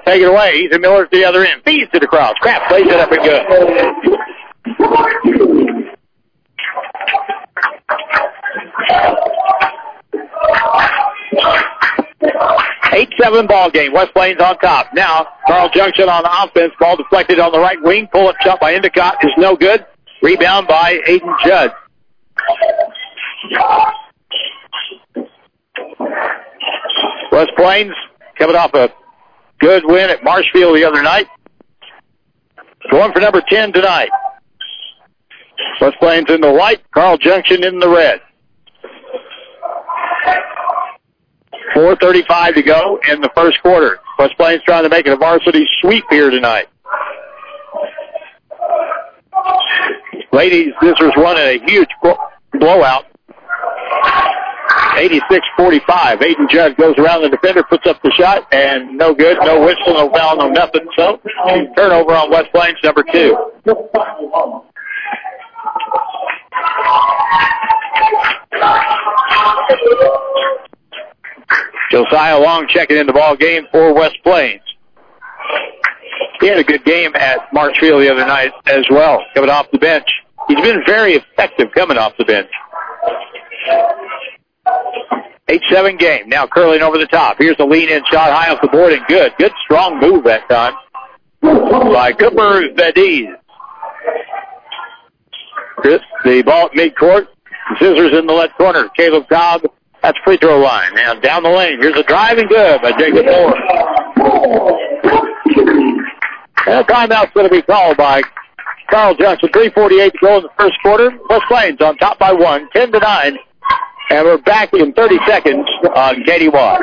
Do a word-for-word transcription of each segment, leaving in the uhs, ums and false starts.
take it away. Ethan Miller at the other end. Feeds it across. Kraft plays it up and good. eight seven ball game. West Plains on top. Now, Carl Junction on offense. Ball deflected on the right wing. Pull-up shot by Endicott is no good. Rebound by Aiden Judd. West Plains coming off a good win at Marshfield the other night. Going for number ten tonight. West Plains in the white, Carl Junction in the red. four thirty-five to go in the first quarter. West Plains trying to make it a varsity sweep here tonight. Ladies, this was running a huge blowout. eighty-six forty-five. Aiden Judd goes around the defender, puts up the shot, and no good. No whistle, no foul, no nothing. So, turnover on West Plains, number two. Josiah Long checking in the ball game for West Plains. He had a good game at Marshfield the other night as well, coming off the bench. He's been very effective coming off the bench. eight seven game. Now curling over the top. Here's the lean-in shot high off the board and good. Good strong move that time by Cooper Vadiz. The ball at midcourt. Scissors in the left corner. Caleb Cobb. That's free throw line. Now down the lane. Here's a drive and good by Jacob Moore. And a timeout's going to be called by Carl Junction. three forty-eight to go in the first quarter. West Plains on top by one, ten to nine. And we're back in thirty seconds on K D Y.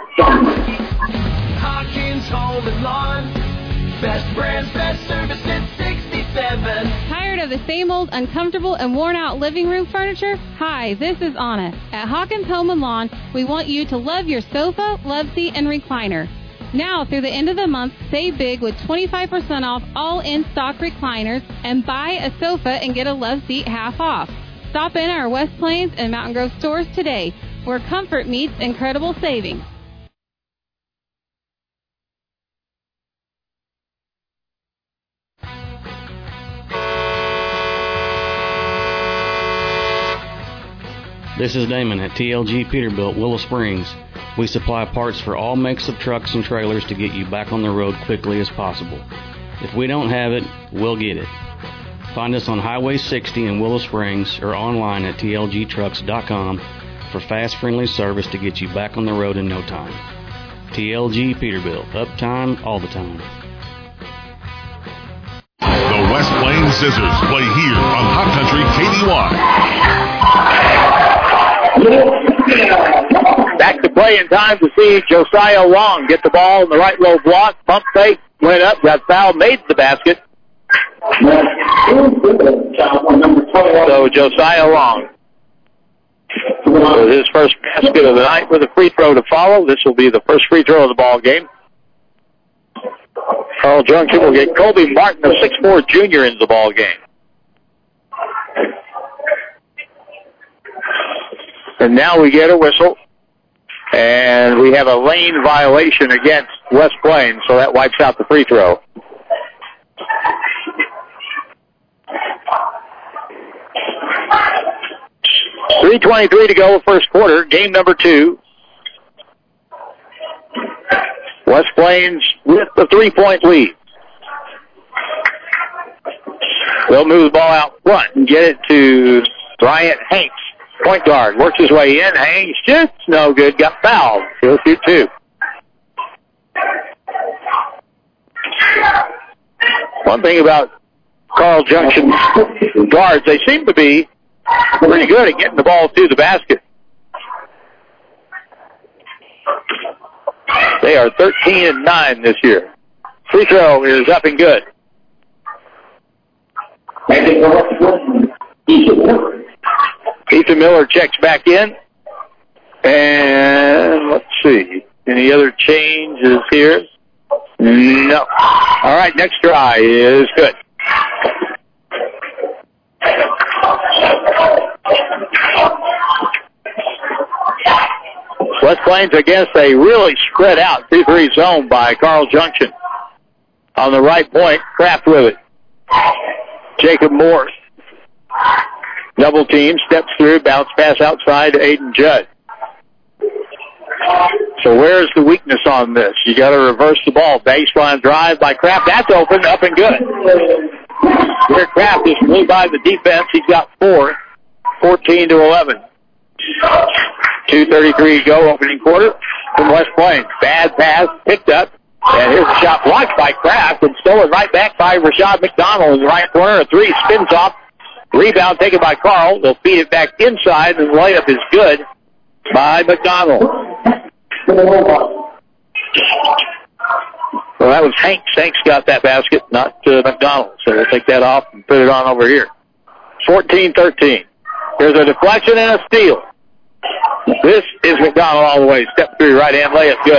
Hawkins Home and Lawn. Best brands, best service since sixty-seven. Tired of the same old uncomfortable and worn out living room furniture? Hi, this is Anna. At Hawkins Home and Lawn, we want you to love your sofa, love seat, and recliner. Now, through the end of the month, save big with twenty-five percent off all in-stock recliners and buy a sofa and get a love seat half off. Stop in our West Plains and Mountain Grove stores today, where comfort meets incredible savings. This is Damon at T L G Peterbilt, Willow Springs. We supply parts for all makes of trucks and trailers to get you back on the road quickly as possible. If we don't have it, we'll get it. Find us on Highway sixty in Willow Springs or online at T L G trucks dot com for fast, friendly service to get you back on the road in no time. T L G Peterbilt, uptime all the time. The West Plains Scissors play here on Hot Country K D Y. Back to play in time to see Josiah Long get the ball in the right low block. Pump fake, went up, got fouled, made the basket. So Josiah Long with his first basket of the night with a free throw to follow. This will be the first free throw of the ball game. Carl Junction will get Colby Martin, a six four junior, into the ball game. And now we get a whistle, and we have a lane violation against West Plains, so that wipes out the free throw. three twenty-three to go, first quarter, game number two. West Plains with the three-point lead. They'll move the ball out front and get it to Bryant Hanks. Point guard works his way in. Hanks shoots. No good. Got fouled. He'll shoot two. One thing about Carl Junction's guards, they seem to be pretty good at getting the ball to the basket. They are thirteen and nine this year. Free throw is up and good. Ethan Miller checks back in. And let's see. Any other changes here? No. All right, next try is good. West Plains against a really spread out two three zone by Carl Junction. On the right point, Kraft with it. Jacob Morse. Double team, steps through, bounce pass outside to Aiden Judd. So where's the weakness on this? You got to reverse the ball. Baseline drive by Kraft. That's open, up and good. Here Kraft just blew by the defense. He's got four, fourteen to eleven. two thirty-three to go, opening quarter from West Plains. Bad pass, picked up, and here's a shot blocked by Kraft and stolen right back by Rashad McDonald in the right corner. A three spins off. Rebound taken by Carl. They'll feed it back inside, and the layup is good by McDonald. Well, that was Hanks. Hanks got that basket, not uh, McDonald. So we'll take that off and put it on over here. fourteen thirteen. There's a deflection and a steal. This is McDonald all the way. Step through, right hand layup, good.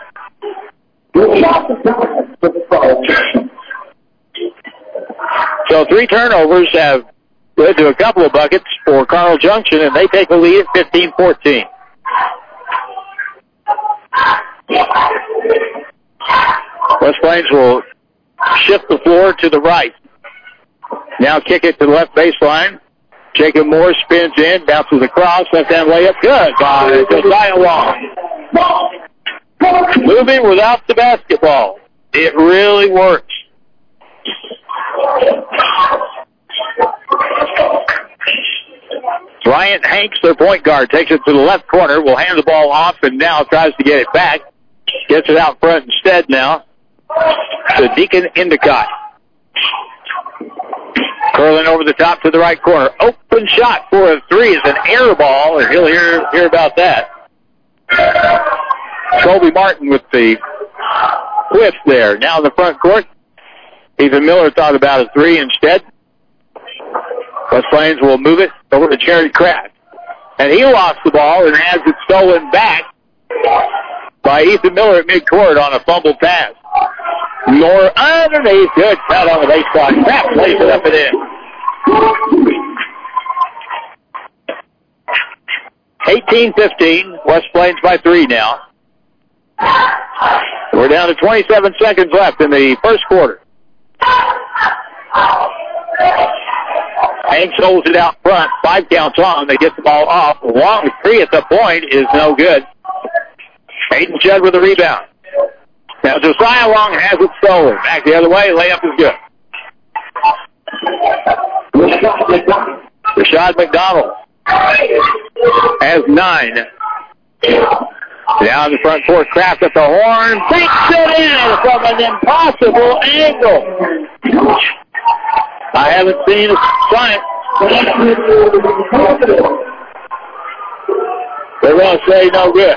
So three turnovers have led to a couple of buckets for Carl Junction, and they take a lead at fifteen fourteen. West Plains will shift the floor to the right. Now kick it to the left baseline. Jacob Moore spins in, bounces across, left hand layup, good by Josiah Long. Moving without the basketball. It really works. Bryant Hanks, their point guard, takes it to the left corner, will hand the ball off, and now tries to get it back. Gets it out front instead now to Deacon Endicott. Curling over the top to the right corner. Open shot for a three is an air ball, and he'll hear, hear about that. Colby Martin with the whiff there. Now in the front court, Ethan Miller thought about a three instead. West Plains will move it over to Jared Kraft. And he lost the ball and has it stolen back by Ethan Miller at midcourt on a fumble pass. More underneath. Good cut on the baseline. Kraft plays it up and in. eighteen fifteen. West Plains by three now. We're down to twenty-seven seconds left in the first quarter. Hanks holds it out front. Five counts on. They get the ball off. Long three at the point is no good. Aiden Judd with the rebound. Now Josiah Long has it stolen. Back the other way. Layup is good. Rashad McDonald has nine. Down the front court, Kraft at the horn. Takes it in from an impossible angle. I haven't seen a science. They're going to say no good.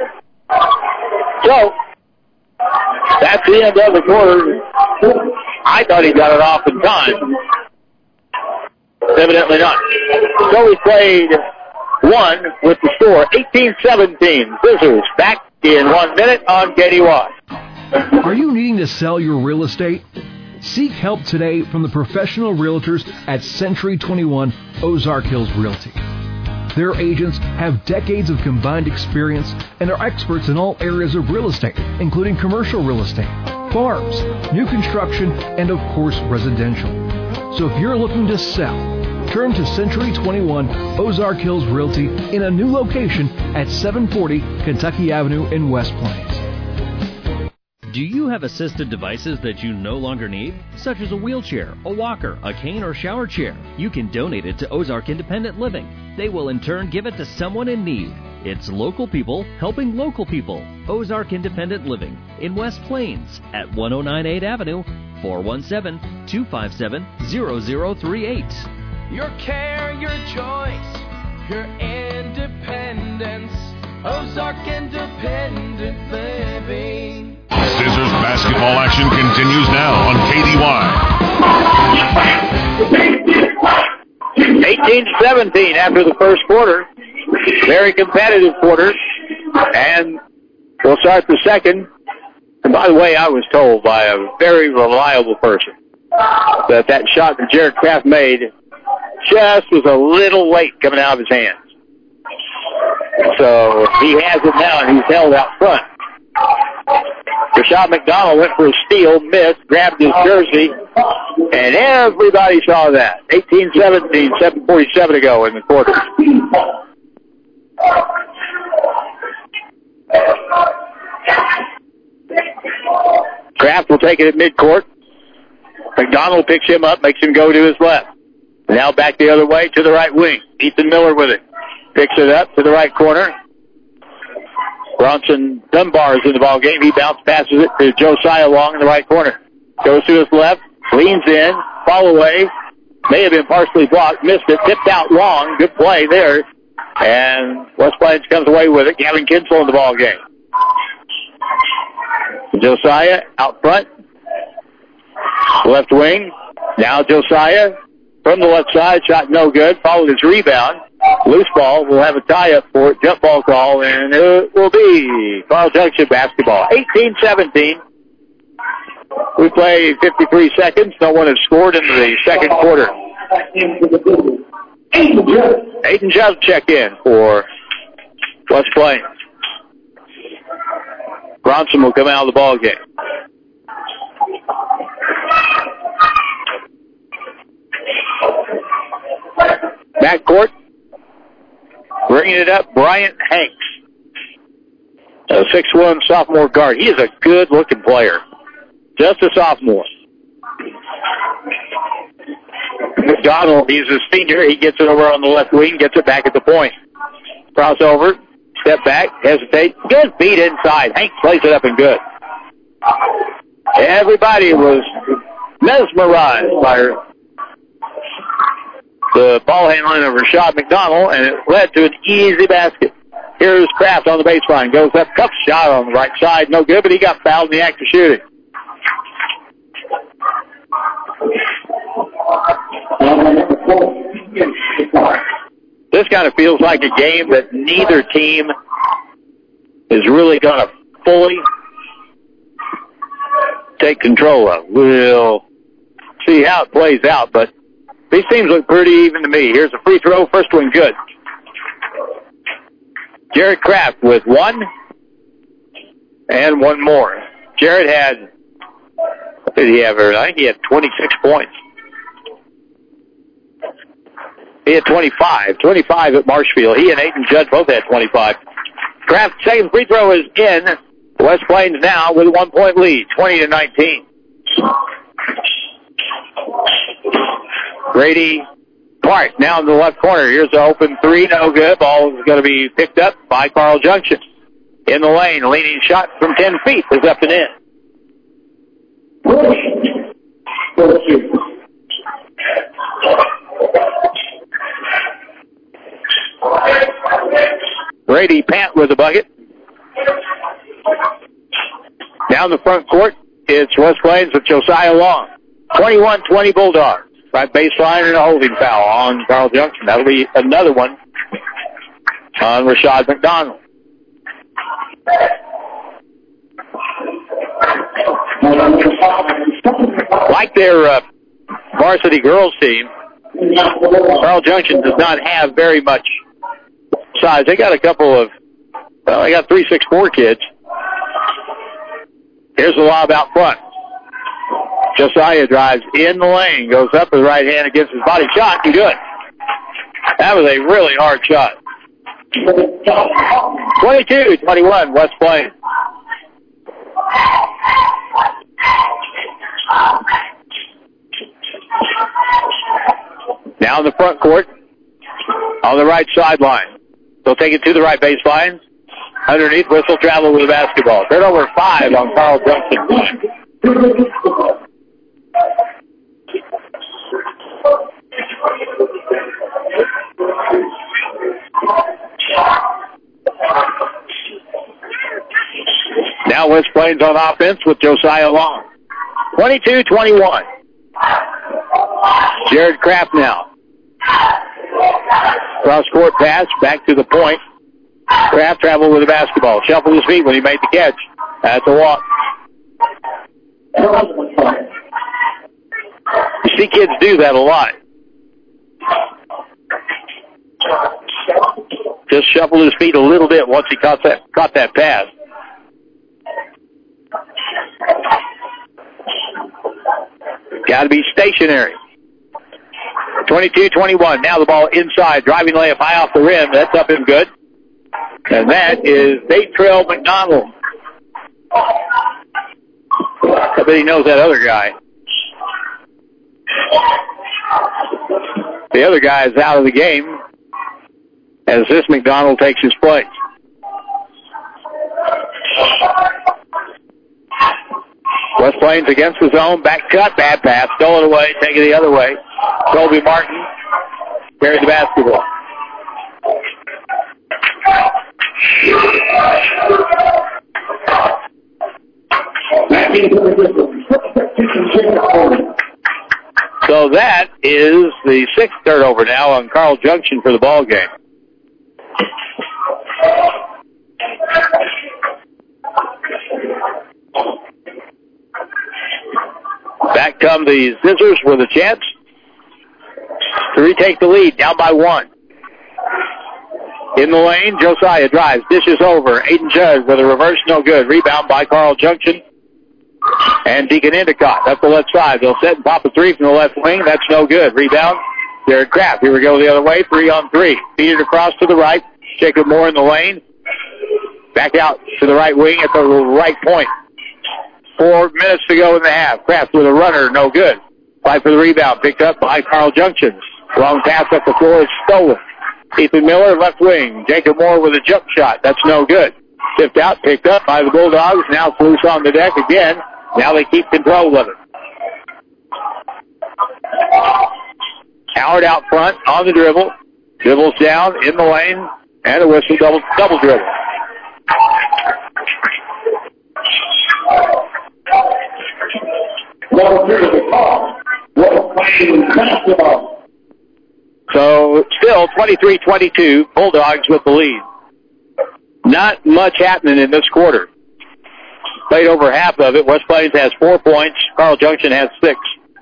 So, that's the end of the quarter. I thought he got it off in time. Evidently not. So we played one with the score, eighteen seventeen. Scissors back in one minute on K D Y. Are you needing to sell your real estate? Seek help today from the professional realtors at Century twenty-one Ozark Hills Realty. Their agents have decades of combined experience and are experts in all areas of real estate, including commercial real estate, farms, new construction, and of course residential. So if you're looking to sell, turn to Century twenty-one Ozark Hills Realty in a new location at seven forty Kentucky Avenue in West Plains. Do you have assisted devices that you no longer need, such as a wheelchair, a walker, a cane, or shower chair? You can donate it to Ozark Independent Living. They will in turn give it to someone in need. It's local people helping local people. Ozark Independent Living in West Plains at one oh nine eighth Avenue, four one seven, two five seven, zero zero three eight. Your care, your choice, your independence. Ozark Independent Living. Scissors basketball action continues now on K D Y. eighteen seventeen after the first quarter. Very competitive quarter. And we'll start the second. And by the way, I was told by a very reliable person that that shot that Jared Kraft made just was a little late coming out of his hands. So he has it now, and he's held out front. Rashad McDonald went for a steal, missed, grabbed his jersey, and everybody saw that. eighteen seventeen, seven forty-seven to go in the quarter. Kraft will take it at midcourt. McDonald picks him up, makes him go to his left. Now back the other way to the right wing. Ethan Miller with it. Picks it up to the right corner. Bronson Dunbar is in the ball game. He bounce passes it to Josiah Long in the right corner. Goes to his left, leans in, fall away. May have been partially blocked, missed it, tipped out Long. Good play there. And West Plains comes away with it. Gavin Kinsel in the ball game. Josiah out front. Left wing. Now Josiah from the left side. Shot no good. Followed his rebound. Loose ball. We'll have a tie-up for it. Jump ball call, and it will be Carl Junction basketball. eighteen seventeen. We play fifty-three seconds. No one has scored in the second quarter. Aiden Judd check in for West Plains. Bronson will come out of the ball game. Backcourt. Bringing it up, Bryant Hanks. A six one sophomore guard. He is a good-looking player. Just a sophomore. McDonald, he's a senior. He gets it over on the left wing, gets it back at the point. Crossover, step back, hesitate. Good beat inside. Hank plays it up and good. Everybody was mesmerized by the ball handling of Rashad McDonald, and it led to an easy basket. Here's Kraft on the baseline. Goes up, cup shot on the right side. No good, but he got fouled in the act of shooting. This kind of feels like a game that neither team is really going to fully take control of. We'll see how it plays out, but these teams look pretty even to me. Here's a free throw. First one good. Jared Kraft with one and one more. Jared had, what did he have? I think he had twenty-six points. He had twenty-five. twenty-five at Marshfield. He and Aiden Judd both had twenty-five. Kraft's second free throw is in. West Plains now with a one-point lead, twenty to nineteen. Grady Clark now in the left corner. Here's the open three, no good. Ball is going to be picked up by Carl Junction. In the lane, a leaning shot from ten feet is up and in. Grady Pant with the bucket. Down the front court, it's West Plains with Josiah Long. twenty-one twenty Bulldogs. Right baseline and a holding foul on Carl Junction. That'll be another one on Rashad McDonald. Like their uh, varsity girls team, Carl Junction does not have very much size. They got a couple of, well, they got three six four kids. Here's the lob out front. Josiah drives in the lane, goes up with the right hand against his body shot, and good. That was a really hard shot. twenty-two twenty-one, West Plains. Now in the front court, on the right sideline. They'll take it to the right baseline. Underneath, whistle travel with the basketball. Turnover five on Carl Junction. Now West Plains on offense with Josiah Long. twenty-two twenty-one. Jared Kraft now. Cross-court pass, back to the point. Kraft traveled with the basketball. Shuffled his feet when he made the catch. That's a walk. You see kids do that a lot. just shuffled his feet a little bit once he caught that, caught that pass. Got to be stationary. twenty-two twenty-one. Now the ball inside. Driving layup high off the rim. That's up and good. And that is Datrell McDonald. I bet he knows that other guy. The other guy is out of the game as this McDonald takes his place. West Plains against the zone. Back cut. Bad pass. Stole it away. Take it the other way. Colby Martin carries the basketball. So that is the sixth turnover now on Carl Junction for the ball game. Back come the Scissors with a chance to retake the lead, down by one. In the lane, Josiah drives, dishes over. Aiden Judd with a reverse, no good. Rebound by Carl Junction. And Deacon Endicott up the left side. They'll set and pop a three from the left wing. That's no good. Rebound, Jared Kraft. Here we go the other way, three on three. Feed it across to the right. Jacob Moore in the lane. Back out to the right wing at the right point. Four minutes to go in the half. Kraft with a runner, no good. Fight for the rebound, picked up by Carl Junction. Long pass up the floor is stolen. Ethan Miller, left wing. Jacob Moore with a jump shot. That's no good. Tipped out, picked up by the Bulldogs. Now it's loose on the deck again. Now they keep control of it. Howard out front on the dribble. Dribbles down in the lane. And a whistle, double, double dribble. So still twenty-three twenty-two, Bulldogs with the lead. Not much happening in this quarter. Played over half of it. West Plains has four points. Carl Junction has six.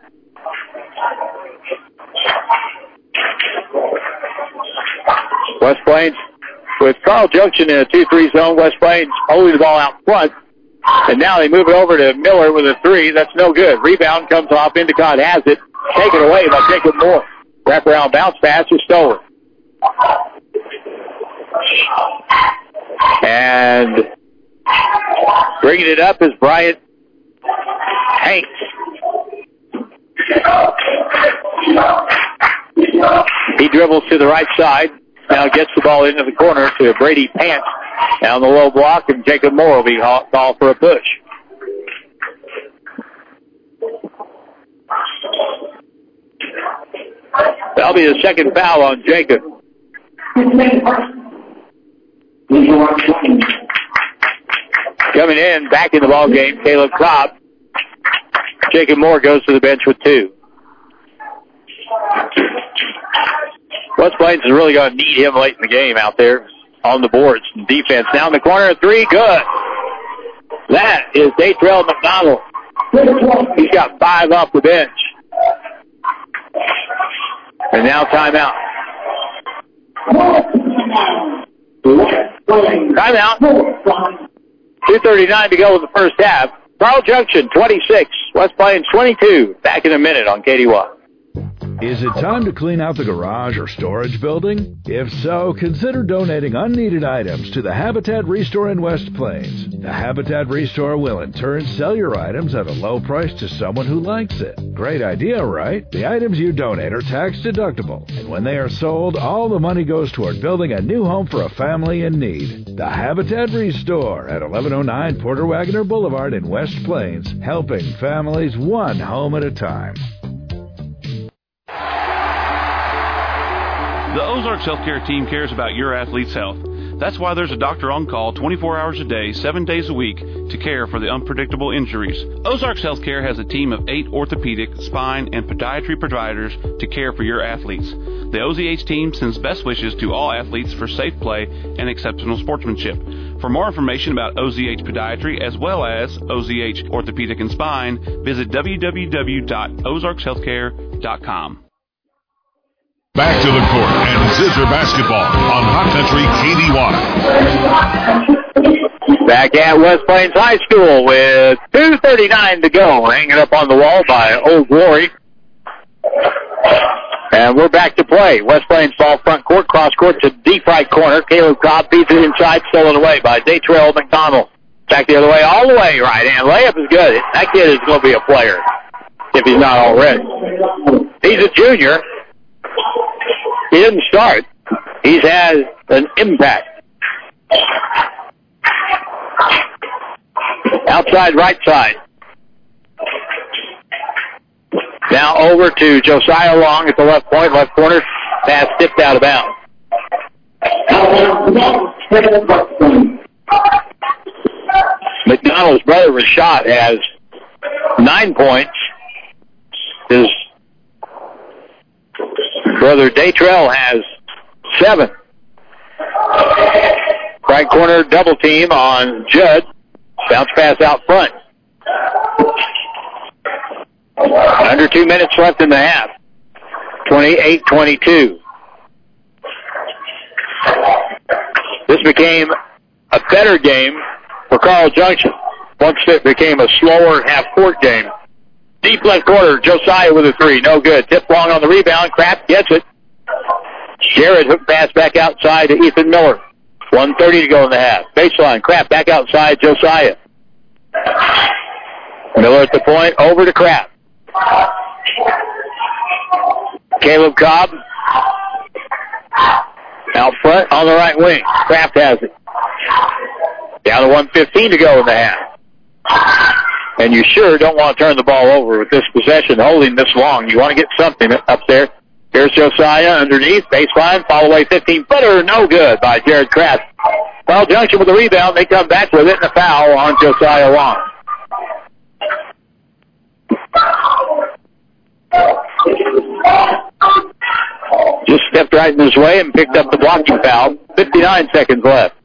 West Plains with Carl Junction in a two three zone. West Plains holding the ball out front. And now they move it over to Miller with a three. That's no good. Rebound comes off. Endicott has it. Taken away by Jacob Moore. Wraparound bounce pass is stolen. And bringing it up is Bryant Hanks. He dribbles to the right side. Now gets the ball into the corner to Brady Pants. Down the low block, and Jacob Moore will be called for a push. That'll be the second foul on Jacob. Coming in, back in the ball game, Caleb Cobb. Jacob Moore goes to the bench with two. West Plains is really going to need him late in the game out there on the boards. Defense down the corner, three, good. That is Datrell McDonald. He's got five off the bench. And now timeout. Timeout. two thirty-nine to go in the first half. Carl Junction, twenty-six. West Plains, twenty-two. Back in a minute on K D Y. Is it time to clean out the garage or storage building? If so, consider donating unneeded items to the Habitat Restore in West Plains. The Habitat Restore will in turn sell your items at a low price to someone who likes it. Great idea, right? The items you donate are tax deductible, and when they are sold, all the money goes toward building a new home for a family in need. The Habitat Restore at eleven oh nine Porter Wagoner Boulevard in West Plains, helping families one home at a time. The Ozarks Healthcare team cares about your athlete's health. That's why there's a doctor on call twenty-four hours a day, seven days a week to care for the unpredictable injuries. Ozarks Healthcare has a team of eight orthopedic, spine, and podiatry providers to care for your athletes. The O Z H team sends best wishes to all athletes for safe play and exceptional sportsmanship. For more information about O Z H Podiatry as well as O Z H Orthopedic and Spine, visit w w w dot ozarks healthcare dot com. Back to the court and Scissor basketball on Hot Country K D Y. Back at West Plains High School with two thirty-nine to go. Hanging up on the wall by Old Glory. And we're back to play. West Plains ball front court, cross court to deep right corner. Caleb Cobb feeds it inside, stolen away by Datrell McDonald. Back the other way, all the way right hand. Layup is good. That kid is going to be a player if he's not already. He's a junior. He didn't start. He's had an impact. Outside right side. Now over to Josiah Long at the left point, left corner. Pass tipped out of bounds. McDonald's brother Rashad has nine points. His brother Datrell has seven. Right corner double team on Judd. Bounce pass out front. Under two minutes left in the half. twenty-eight twenty-two. This became a better game for Carl Junction once it became a slower half-court game. Deep left corner, Josiah with a three. No good. Tip long on the rebound. Kraft gets it. Jared hook pass back outside to Ethan Miller. one thirty to go in the half. Baseline. Kraft back outside. Josiah. Miller at the point. Over to Kraft. Caleb Cobb. Out front on the right wing. Kraft has it. Down to one fifteen to go in the half. And you sure don't want to turn the ball over with this possession holding this long. You want to get something up there. Here's Josiah underneath. Baseline. Fall away fifteen footer. No good by Jared Kraft. Carl Junction with the rebound. They come back with it and a foul on Josiah Long. Just stepped right in his way and picked up the blocking foul. fifty-nine seconds left.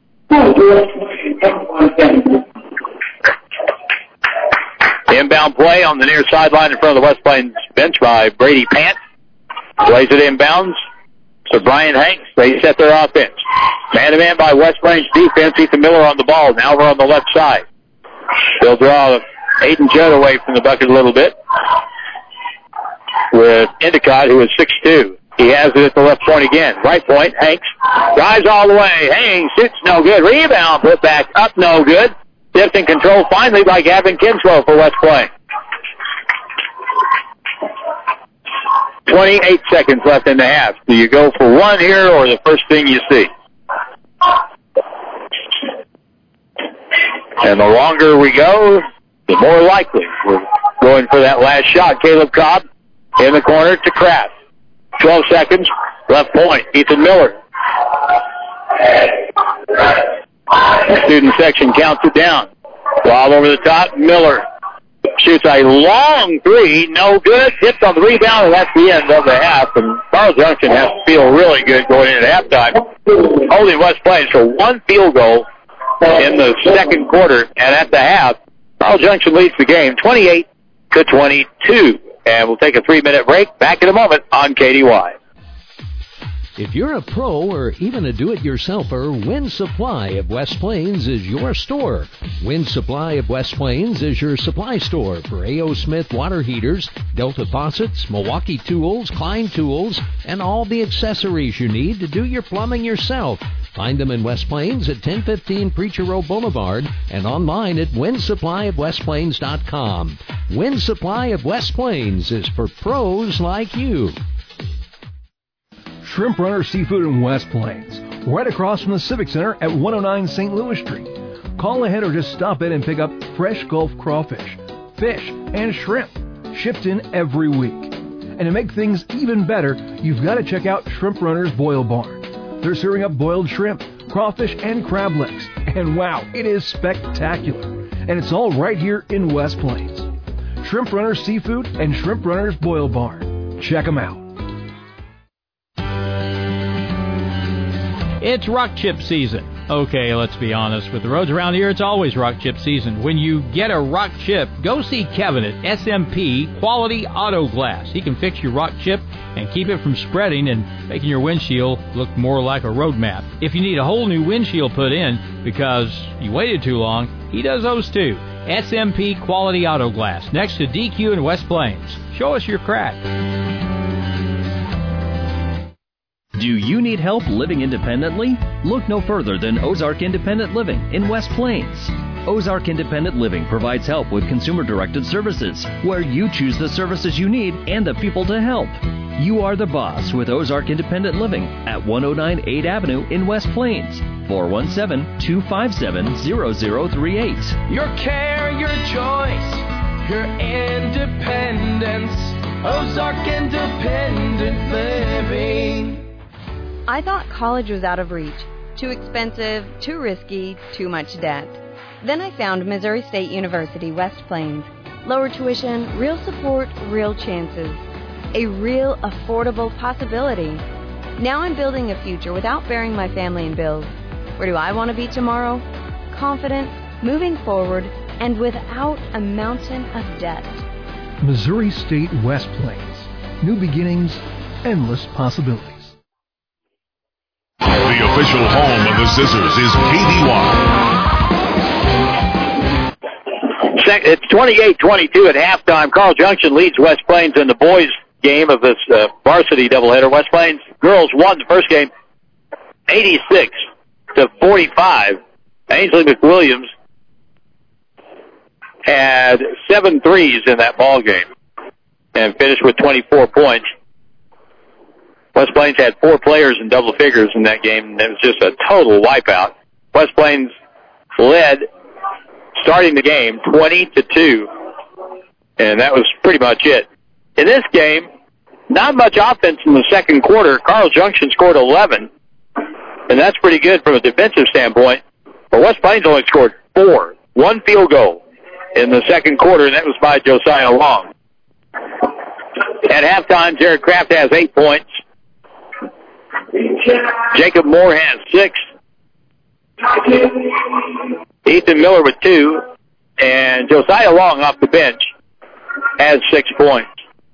Inbound play on the near sideline in front of the West Plains bench by Brady Pant. Plays it inbounds to Brian Hanks. They set their offense. Man-to-man by West Plains defense. Ethan Miller on the ball. Now we're on the left side. They'll draw Aiden Judd away from the bucket a little bit with Endicott, who is six two. He has it at the left point again. Right point, Hanks. Drives all the way. Hanks shoots no good. Rebound put back up no good. Tipped and controlled finally by Gavin Kinslow for West Plains. twenty-eight seconds left in the half. Do you go for one here or the first thing you see? And the longer we go, the more likely we're going for that last shot. Caleb Cobb in the corner to Kraft. twelve seconds. Left point. Ethan Miller. Student section counts it down. Ball over the top. Miller shoots a long three. No good. Tipped on the rebound, and that's the end of the half. And Carl Junction has to feel really good going into halftime. Holding West Plains for one field goal in the second quarter. And at the half, Carl Junction leads the game twenty-eight to twenty-two. And we'll take a three-minute break. Back in a moment on K D Y. If you're a pro or even a do-it-yourselfer, Win Supply of West Plains is your store. Win Supply of West Plains is your supply store for A O. Smith water heaters, Delta faucets, Milwaukee tools, Klein tools, and all the accessories you need to do your plumbing yourself. Find them in West Plains at ten fifteen Preacher Row Boulevard and online at win supply of west plains dot com. Win Supply of West Plains is for pros like you. Shrimp Runner Seafood in West Plains, right across from the Civic Center at one oh nine Saint Louis Street. Call ahead or just stop in and pick up fresh Gulf crawfish, fish, and shrimp, shipped in every week. And to make things even better, you've got to check out Shrimp Runner's Boil Barn. They're serving up boiled shrimp, crawfish, and crab legs. And wow, it is spectacular. And it's all right here in West Plains. Shrimp Runner Seafood and Shrimp Runner's Boil Barn. Check them out. It's rock chip season. Okay, let's be honest. With the roads around here, it's always rock chip season. When you get a rock chip, go see Kevin at S M P Quality Auto Glass. He can fix your rock chip and keep it from spreading and making your windshield look more like a road map. If you need a whole new windshield put in because you waited too long, he does those too. S M P Quality Auto Glass, next to D Q in West Plains. Show us your crack. Do you need help living independently? Look no further than Ozark Independent Living in West Plains. Ozark Independent Living provides help with consumer-directed services, where you choose the services you need and the people to help. You are the boss with Ozark Independent Living at one oh nine eighth Avenue in West Plains. four one seven, two five seven, zero zero three eight. Your care, your choice, your independence. Ozark Independent Living. I thought college was out of reach. Too expensive, too risky, too much debt. Then I found Missouri State University, West Plains. Lower tuition, real support, real chances. A real, affordable possibility. Now I'm building a future without bearing my family in bills. Where do I want to be tomorrow? Confident, moving forward, and without a mountain of debt. Missouri State West Plains. New beginnings, endless possibilities. The official home of the Scissors is K D Y. It's twenty-eight twenty-two at halftime. Carl Junction leads West Plains in the boys' game of this uh, varsity doubleheader. West Plains girls won the first game eighty-six to forty-five. Ainsley McWilliams had seven threes in that ball game and finished with twenty-four points. West Plains had four players in double figures in that game, and it was just a total wipeout. West Plains led, starting the game, twenty to two, and that was pretty much it. In this game, not much offense in the second quarter. Carl Junction scored eleven, and that's pretty good from a defensive standpoint. But West Plains only scored four, one field goal in the second quarter, and that was by Josiah Long. At halftime, Jared Kraft has eight points. Jacob Moore has six. Ethan Miller with two. And Josiah Long off the bench has six points.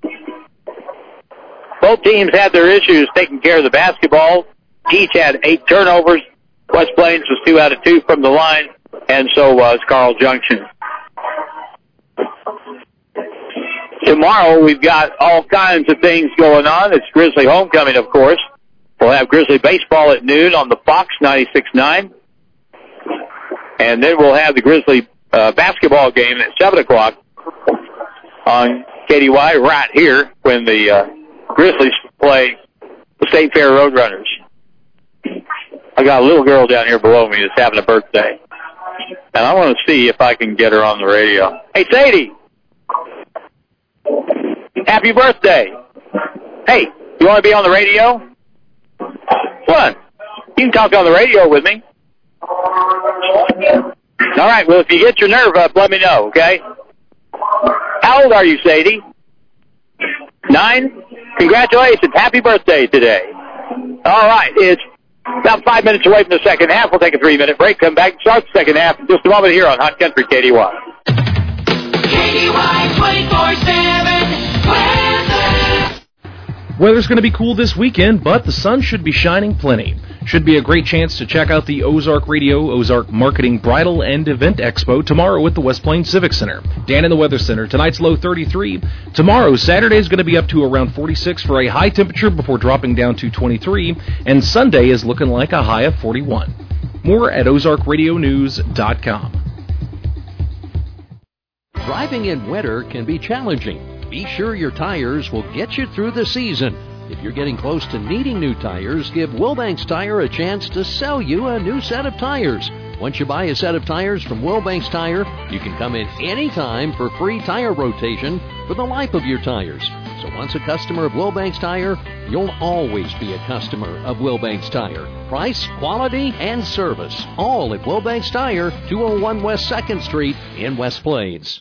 Both teams had their issues taking care of the basketball. Each had eight turnovers. West Plains was two out of two from the line, and so was Carl Junction. Tomorrow we've got all kinds of things going on. It's Grizzly Homecoming, of course. We'll have Grizzly Baseball at noon on the Fox ninety-six point nine. And then we'll have the Grizzly uh, basketball game at seven o'clock on K D Y right here when the uh, Grizzlies play the State Fair Roadrunners. I got a little girl down here below me that's having a birthday. And I want to see if I can get her on the radio. Hey, Sadie! Happy birthday! Hey, you want to be on the radio? What? You can talk on the radio with me. All right, well, if you get your nerve up, let me know, okay? How old are you, Sadie? Nine? Congratulations. Happy birthday today. All right, it's about five minutes away from the second half. We'll take a three-minute break, come back and start the second half in just a moment here on Hot Country K D Y. K D Y twenty-four seven. Weather's going to be cool this weekend, but the sun should be shining plenty. Should be a great chance to check out the Ozark Radio, Ozark Marketing Bridal and Event Expo tomorrow at the West Plains Civic Center. Dan in the Weather Center. Tonight's low thirty-three. Tomorrow, Saturday, is going to be up to around forty-six for a high temperature before dropping down to twenty-three, and Sunday is looking like a high of forty-one. More at ozark radio news dot com. Driving in winter can be challenging. Be sure your tires will get you through the season. If you're getting close to needing new tires, give Wilbanks Tire a chance to sell you a new set of tires. Once you buy a set of tires from Wilbanks Tire, you can come in anytime for free tire rotation for the life of your tires. So once a customer of Wilbanks Tire, you'll always be a customer of Wilbanks Tire. Price, quality, and service, all at Wilbanks Tire, two oh one West second Street in West Plains.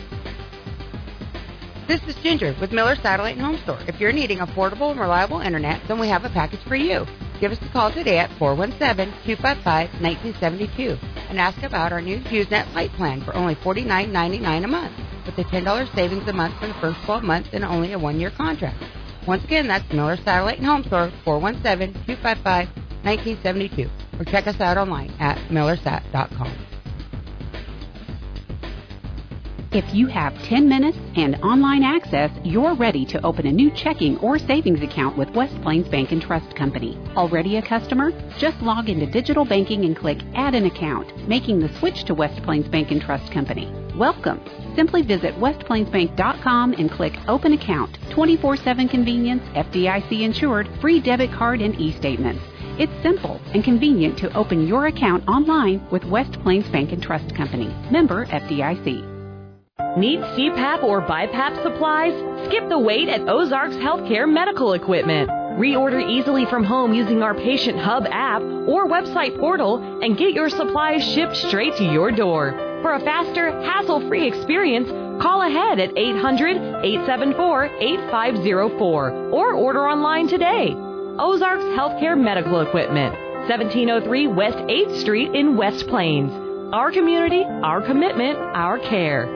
This is Ginger with Miller Satellite and Home Store. If you're needing affordable and reliable internet, then we have a package for you. Give us a call today at four one seven, two five five, one nine seven two and ask about our new HughesNet Light plan for only forty-nine ninety-nine a month with a ten dollars savings a month for the first twelve months and only a one-year contract. Once again, that's Miller Satellite and Home Store, four one seven, two five five, one nine seven two, or check us out online at miller sat dot com. If you have ten minutes and online access, you're ready to open a new checking or savings account with West Plains Bank and Trust Company. Already a customer? Just log into digital banking and click Add an Account, making the switch to West Plains Bank and Trust Company. Welcome. Simply visit west plains bank dot com and click Open Account. twenty-four seven convenience, F D I C insured, free debit card and e-statements. It's simple and convenient to open your account online with West Plains Bank and Trust Company. Member F D I C. Need C PAP or BiPAP supplies? Skip the wait at Ozarks Healthcare Medical Equipment. Reorder easily from home using our Patient Hub app or website portal and get your supplies shipped straight to your door. For a faster, hassle-free experience, call ahead at eight hundred, eight seven four, eight five zero four or order online today. Ozarks Healthcare Medical Equipment, seventeen oh three West eighth Street in West Plains. Our community, our commitment, our care.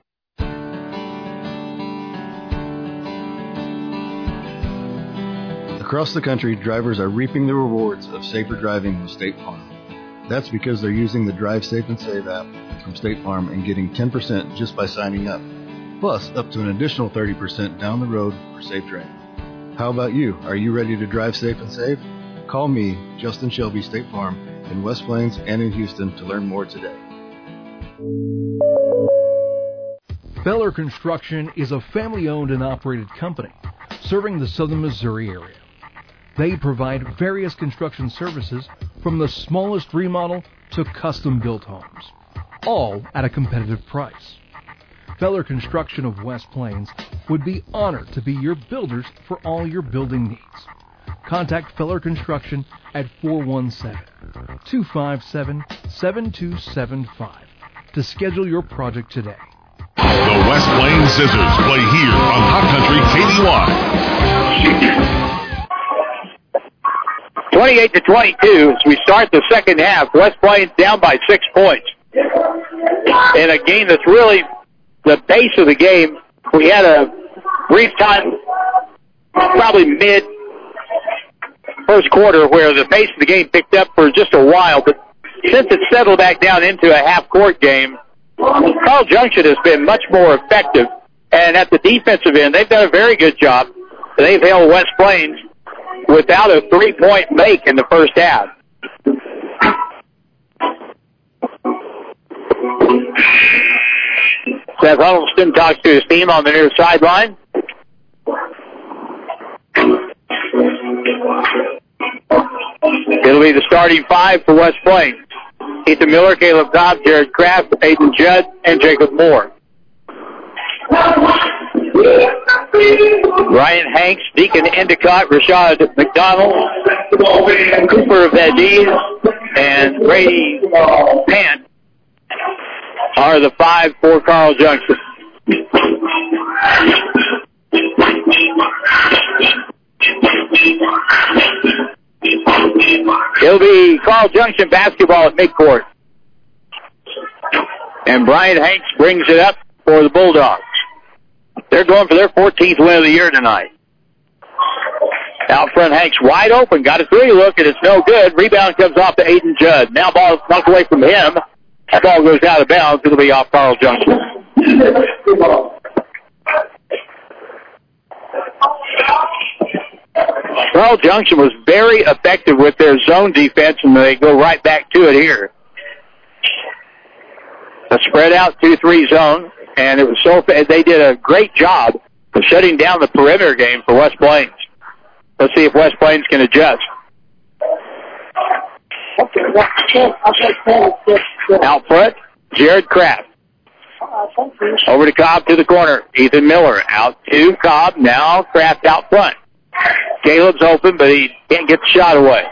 Across the country, drivers are reaping the rewards of safer driving with State Farm. That's because they're using the Drive Safe and Save app from State Farm and getting ten percent just by signing up, plus up to an additional thirty percent down the road for safe driving. How about you? Are you ready to drive safe and save? Call me, Justin Shelby, State Farm, in West Plains and in Houston to learn more today. Feller Construction is a family-owned and operated company serving the southern Missouri area. They provide various construction services from the smallest remodel to custom-built homes, all at a competitive price. Feller Construction of West Plains would be honored to be your builders for all your building needs. Contact Feller Construction at four one seven, two five seven, seven two seven five to schedule your project today. The West Plains Scissors play here on Hot Country K D Y. twenty-eight to twenty-two as we start the second half. West Plains down by six points. In a game that's really the base of the game. We had a brief time, probably mid first quarter, where the pace of the game picked up for just a while, but since it settled back down into a half-court game, Carl Junction has been much more effective, and at the defensive end, they've done a very good job. They've held West Plains without a three-point make in the first half. Seth Huddleston talks to his team on the near sideline. It'll be the starting five for West Plains. Ethan Miller, Caleb Cobb, Jared Kraft, Aiden Judd, and Jacob Moore. Ryan Hanks, Deacon Endicott, Rashad McDonald, Cooper Vadiz, and Brady Pant are the five for Carl Junction. It'll be Carl Junction basketball at midcourt. And Brian Hanks brings it up for the Bulldogs. They're going for their fourteenth win of the year tonight. Out front, Hanks wide open. Got a three look, and it's no good. Rebound comes off to Aiden Judd. Now ball knocked away from him. That ball goes out of bounds. It'll be off Carl Junction. Carl Junction was very effective with their zone defense, and they go right back to it here. A spread out two three zone, and it was so they did a great job of shutting down the perimeter game for West Plains. Let's see if West Plains can adjust. Out front, Jared Kraft. Over to Cobb to the corner. Ethan Miller out to Cobb. Now Kraft out front. Caleb's open, but he can't get the shot away.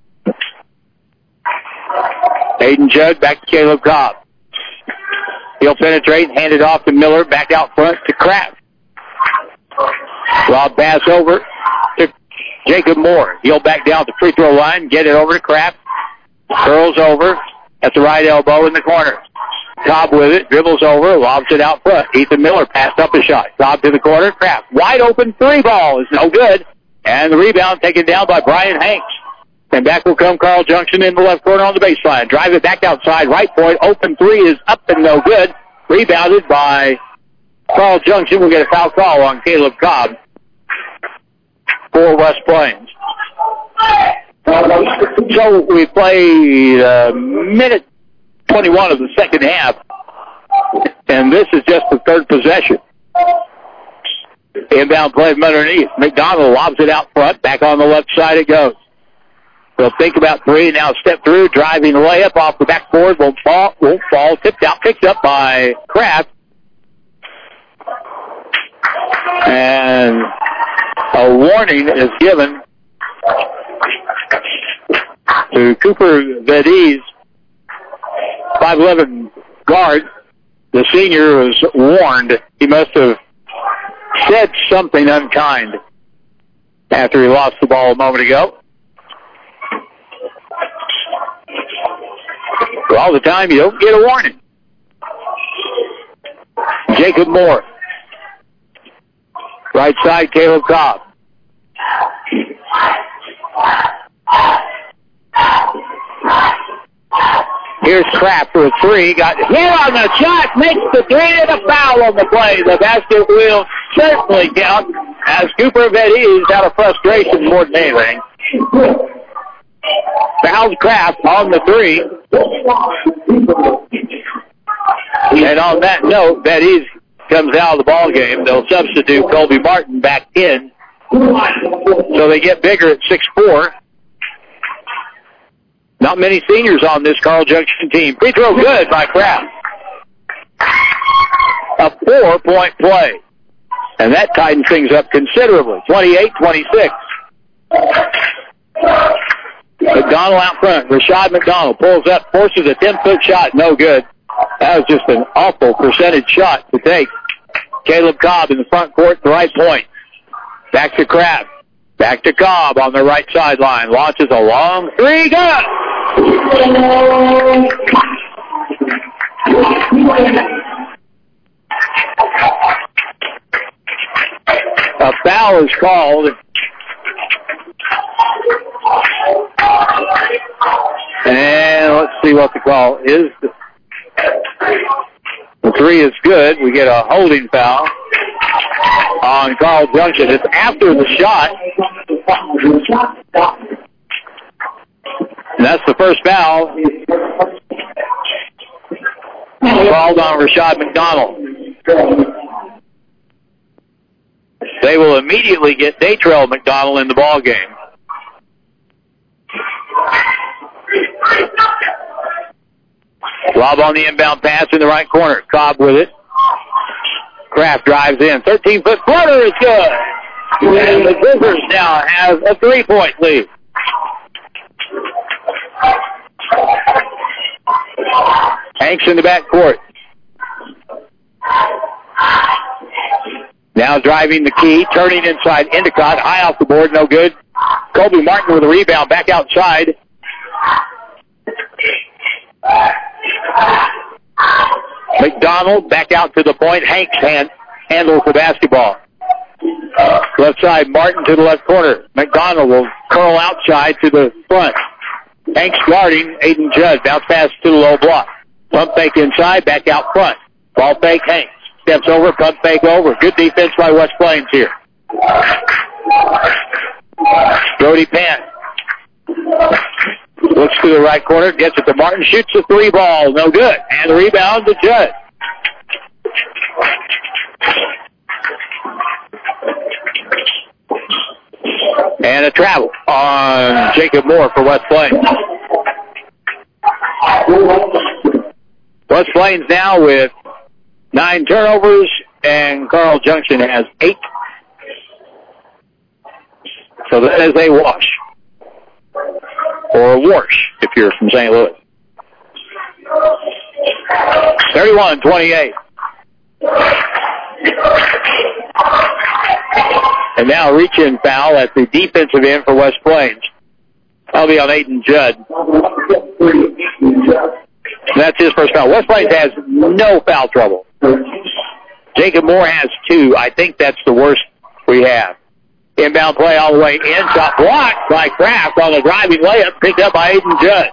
Aiden Judd back to Caleb Cobb. He'll penetrate and hand it off to Miller. Back out front to Kraft. Rob pass over to Jacob Moore. He'll back down the free throw line, get it over to Kraft. Curls over at the right elbow in the corner. Cobb with it, dribbles over, lobs it out front. Ethan Miller passed up a shot. Cobb to the corner, Kraft. Wide open three ball is no good. And the rebound taken down by Brian Hanks. And back will come Carl Junction in the left corner on the baseline. Drive it back outside, right point. Open three is up and no good. Rebounded by Carl Junction. We'll get a foul call on Caleb Cobb for West Plains. So we played a minute twenty-one of the second half, and this is just the third possession. Inbound play from underneath. McDonald lobs it out front. Back on the left side it goes. They'll think about three, now step through, driving the layup off the backboard, won't fall, won't fall, tipped out, picked up by Kraft. And a warning is given to Cooper Vediz, five eleven guard. The senior was warned. He must have said something unkind after he lost the ball a moment ago. For all the time, you don't get a warning. Jacob Moore. Right side, Caleb Cobb. Here's Kraft for a three. Got hit on the shot. Makes the three and a foul on the play. The basket will certainly count as Cooper Vediz out of frustration more than anything. Fouls Kraft on the three. And on that note, Vediz comes out of the ball game. They'll substitute Colby Martin back in. So they get bigger at six four. Not many seniors on this Carl Junction team. Free throw good by Kraft. A four-point play. And that tightens things up considerably. twenty-eight twenty-six. McDonald out front. Rashad McDonald pulls up, forces a ten-foot shot. No good. That was just an awful percentage shot to take. Caleb Cobb in the front court, the right point. Back to Kraft. Back to Cobb on the right sideline. Launches a long three. Good! A foul is called. And let's see what the call is. The three is good. We get a holding foul on Carl Junction. It's after the shot. And that's the first foul called on Rashad McDonald. They will immediately get Datrell McDonald in the ball game. Lob on the inbound pass in the right corner. Cobb with it. Kraft drives in. thirteen-foot floater is good. And the Cougars now have a three-point lead. Hanks in the backcourt. Now driving the key, turning inside Endicott, high off the board, no good. Colby Martin with a rebound back outside. McDonald back out to the point. Hanks hand, handles the basketball. Left side, Martin to the left corner. McDonald will curl outside to the front. Hanks guarding Aiden Judd. Bounce pass to the low block. Pump fake inside, back out front. Ball fake, Hanks. Steps over, pump fake over. Good defense by West Plains here. Brody Pant. Looks to the right corner, gets it to Martin, shoots the three ball. No good. And the rebound to Judd. And a travel on Jacob Moore for West Plains. West Plains now with nine turnovers, and Carl Junction has eight. So that is a wash. Or a wash, if you're from Saint Louis. thirty-one twenty-eight. And now a reach-in foul at the defensive end for West Plains. That'll be on Aiden Judd. That's his first foul. West Plains has no foul trouble. Jacob Moore has two. I think that's the worst we have. Inbound play all the way in. Shot blocked by Kraft on the driving layup. Picked up by Aiden Judd.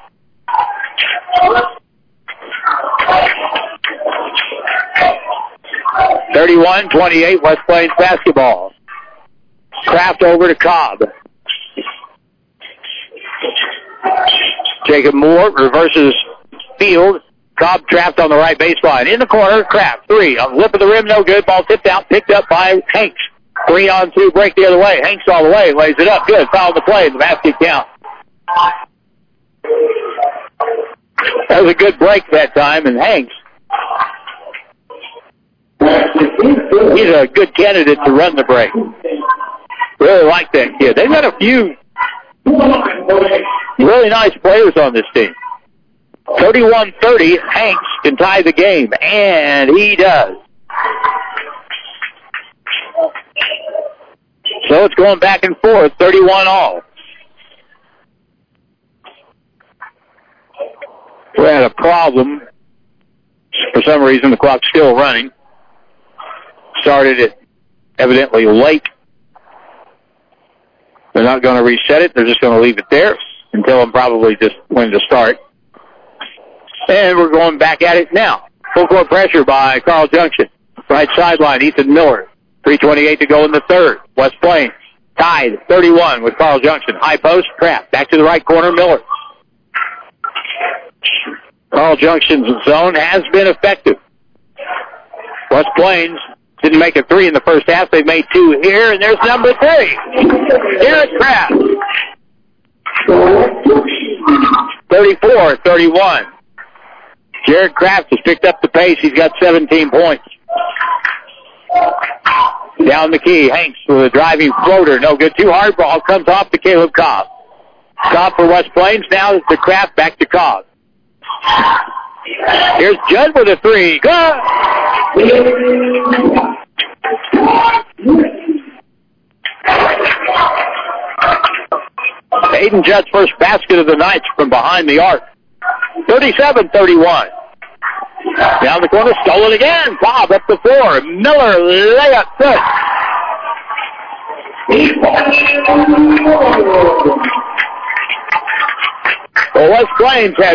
thirty-one twenty-eight West Plains basketball. Kraft over to Cobb. Jacob Moore reverses field. Cobb trapped on the right baseline. In the corner, Kraft, three. On the lip of the rim, no good. Ball tipped out, picked up by Hanks. Three on two, break the other way. Hanks all the way, lays it up. Good, foul the play. The basket count. That was a good break that time, and Hanks, he's a good candidate to run the break. Really like that kid. They've got a few really nice players on this team. thirty-one thirty, Hanks can tie the game, and he does. So it's going back and forth, thirty-one all. We had a problem. For some reason, the clock's still running. Started it evidently late. They're not going to reset it. They're just going to leave it there until I'm probably just when to start. And we're going back at it now. Full court pressure by Carl Junction. Right sideline, Ethan Miller. three twenty-eight to go in the third. West Plains tied thirty-one with Carl Junction. High post, Kraft. Back to the right corner, Miller. Carl Junction's zone has been effective. West Plains didn't make a three in the first half. They made two here, and there's number three. Here's Kraft. thirty-four thirty-one. Jared Kraft has picked up the pace. He's got seventeen points. Down the key, Hanks with a driving floater. No good. Too hard ball comes off to Caleb Cobb. Cobb for West Plains. Now it's the Kraft back to Cobb. Here's Judd with a three. Go! Aiden Judd's first basket of the night from behind the arc. thirty-seven thirty-one. Down the corner, stolen again. Cobb up the floor. Miller, layup, good. Well, West Plains has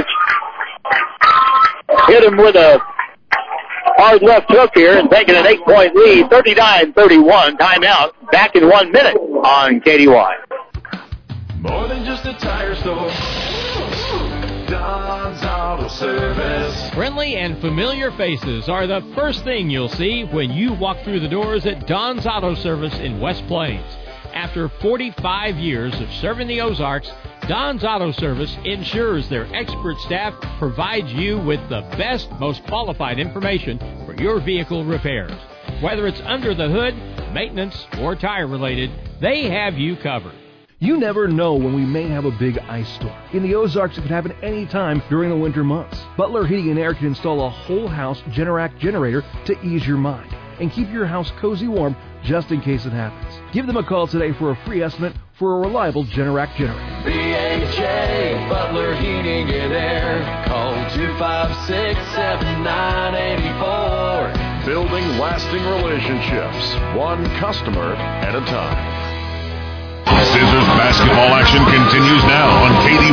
hit him with a hard left hook here and taken an eight-point lead, thirty-nine thirty-one. Timeout. Back in one minute on K D Y. More than just a tire store. Don's Auto Service. Friendly and familiar faces are the first thing you'll see when you walk through the doors at Don's Auto Service in West Plains. After forty-five years of serving the Ozarks, Don's Auto Service ensures their expert staff provides you with the best, most qualified information for your vehicle repairs. Whether it's under the hood, maintenance, or tire related, they have you covered. You never know when we may have a big ice storm. In the Ozarks, it could happen any time during the winter months. Butler Heating and Air can install a whole house Generac generator to ease your mind and keep your house cozy warm just in case it happens. Give them a call today for a free estimate for a reliable Generac generator. B H A Butler Heating and Air. Call two five six, seven nine eight four. Building lasting relationships, one customer at a time. Scissors basketball action continues now on K D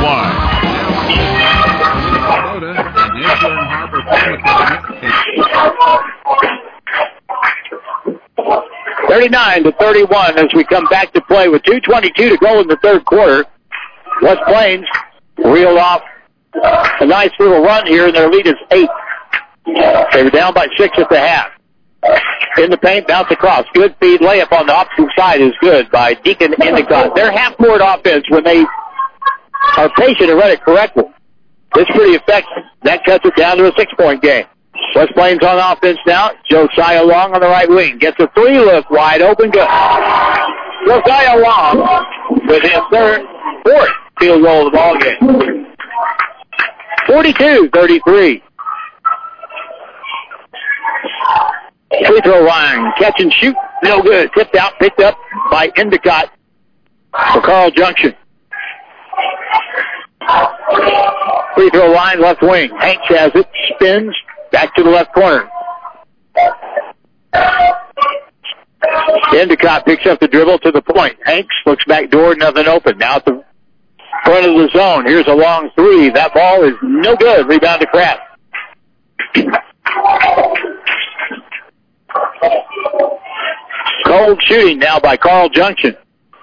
Y. thirty-nine to thirty-one as we come back to play with two twenty-two to go in the third quarter. West Plains reeled off a nice little run here, and their lead is eight. They were down by six at the half. In the paint, bounce across. Good feed, layup on the opposite side is good by Deacon Endicott. Their half-court offense, when they are patient and run it correctly, it's pretty effective. That cuts it down to a six-point game. West Plains on offense now. Josiah Long on the right wing. Gets a three look wide open. Good. Josiah Long with his third, fourth field goal of the ball game. forty-two thirty-three. Free throw line. Catch and shoot No good. Tipped out, picked up by Endicott for Carl Junction. Free throw line, left wing. Hanks has it, spins, back to the left corner. Endicott picks up the dribble to the point. Hanks looks back door, nothing open. Now at the front of the zone. Here's a long three. That ball is no good. Rebound to Kraft. Cold shooting now by Carl Junction.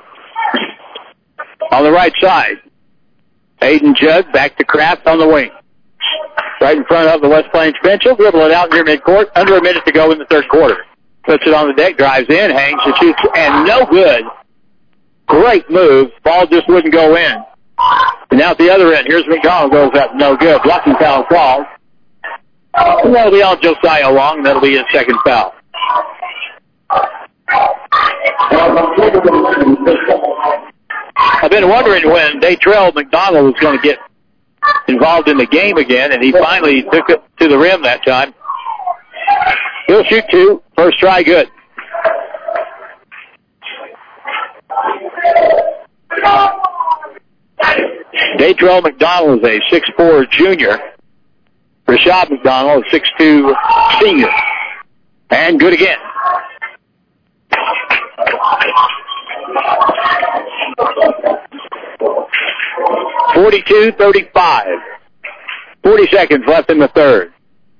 On the right side. Aiden Judd back to Kraft on the wing. Right in front of the West Plains bench. He'll dribble it out near midcourt. Under a minute to go in the third quarter. Puts it on the deck, drives in, hangs and shoots, and no good. Great move. Ball just wouldn't go in. And now at the other end, here's McDonald, goes up, no good. Blocking foul falls. And that'll be on Josiah Long. That'll be his second foul. I've been wondering when Datrell McDonald was going to get involved in the game again, and he finally took it to the rim that time. He'll shoot two. First try, good. Datrell McDonald is a six four junior. Rashad McDonald, a six two senior. And good again. forty-two thirty-five. forty seconds left in the third.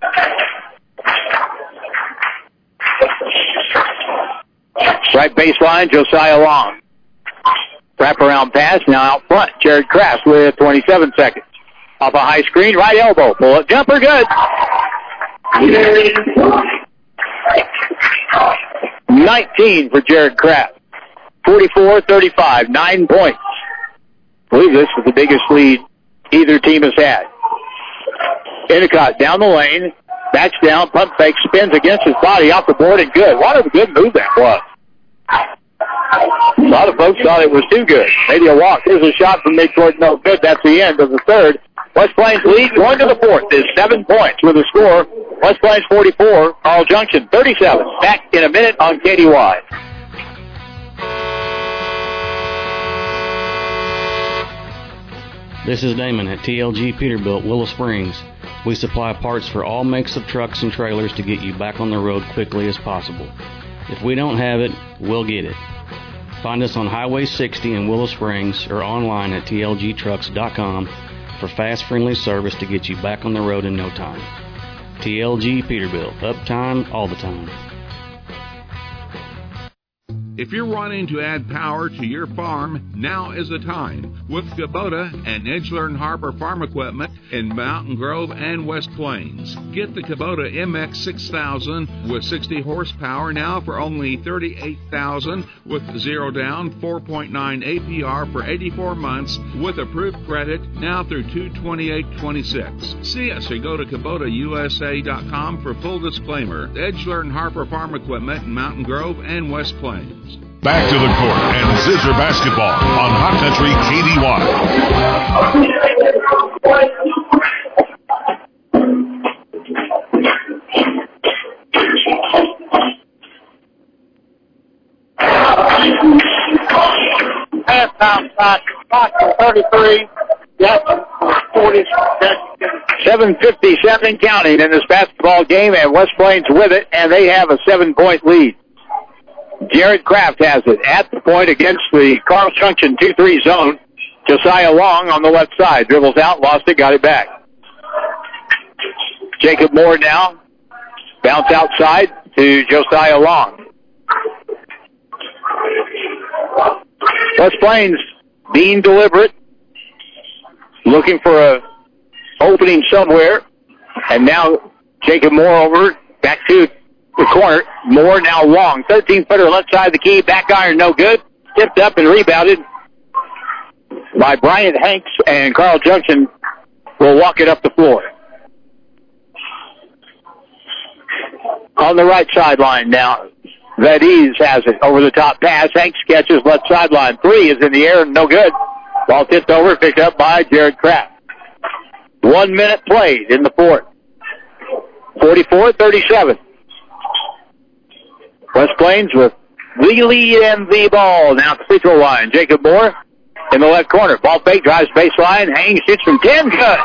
Right baseline, Josiah Long. Wraparound pass, now out front. Jared Kraft with twenty-seven seconds. Off a high screen, right elbow. Pull up jumper, good. nineteen for Jared Kraft. forty-four thirty-five, nine points. I believe this is the biggest lead either team has had. Endicott down the lane, backs down, pump fake, spins against his body, off the board, and good. What a good move that was. A lot of folks thought it was too good. Maybe a walk. Here's a shot from midcourt, no good. That's the end of the third. West Plains lead going to the fourth is seven points with a score. West Plains forty-four, Carl Junction thirty-seven. Back in a minute on K D Y. This is Damon at T L G Peterbilt, Willow Springs. We supply parts for all makes of trucks and trailers to get you back on the road quickly as possible. If we don't have it, we'll get it. Find us on Highway sixty in Willow Springs or online at T L G trucks dot com for fast, friendly service to get you back on the road in no time. T L G Peterbilt, uptime all the time. If you're wanting to add power to your farm, now is the time. With Kubota and Edgeler and Harper Farm Equipment in Mountain Grove and West Plains. Get the Kubota M X six thousand with sixty horsepower now for only thirty-eight thousand dollars with zero down, four point nine A P R for eighty-four months with approved credit now through two twenty-eight twenty-six. See us or go to Kubota U S A dot com for full disclaimer. Edgeler and Harper Farm Equipment in Mountain Grove and West Plains. Back to the court and Scissor basketball on Hot Country K D Y. Halftime shot, clock thirty-three. Yes, forty. seven fifty-seven counting in this basketball game, and West Plains with it, and they have a seven-point lead. Jared Kraft has it at the point against the Carl Junction two three zone. Josiah Long on the left side. Dribbles out, lost it, got it back. Jacob Moore now. Bounce outside to Josiah Long. West Plains being deliberate. Looking for a opening somewhere. And now Jacob Moore over. Back to the corner. Moore now Long. thirteen-footer left side of the key. Back iron, no good. Tipped up and rebounded by Bryant Hanks, and Carl Junction will walk it up the floor. On the right sideline now, Vadiz has it. Over the top pass. Hanks catches left sideline. Three is in the air, no good. Ball tipped over, picked up by Jared Kraft. One minute played in the fourth. forty-four thirty-seven. West Plains with the lead and the ball. Now at the free throw line. Jacob Moore in the left corner. Ball fake, drives baseline, hangs, shoots from ten, good.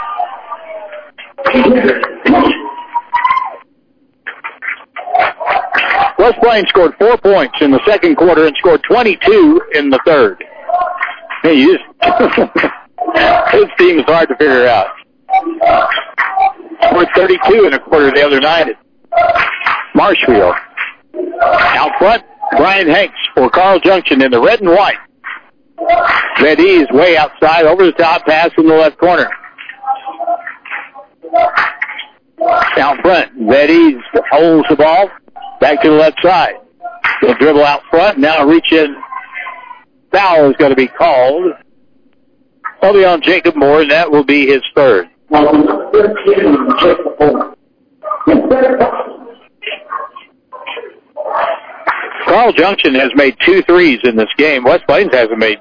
West Plains scored four points in the second quarter and scored twenty-two in the third. Hey, you just this team is hard to figure out. Scored thirty-two in a quarter the other night at Marshfield. Out front, Brian Hanks for Carl Junction in the red and white. Vedis way outside, over the top, pass in the left corner. Out front, Vedis holds the ball, back to the left side. He'll dribble out front, now reach in. Foul is going to be called. That'll be on Jacob Moore, and that will be his third. Carl Junction has made two threes in this game. West Plains hasn't made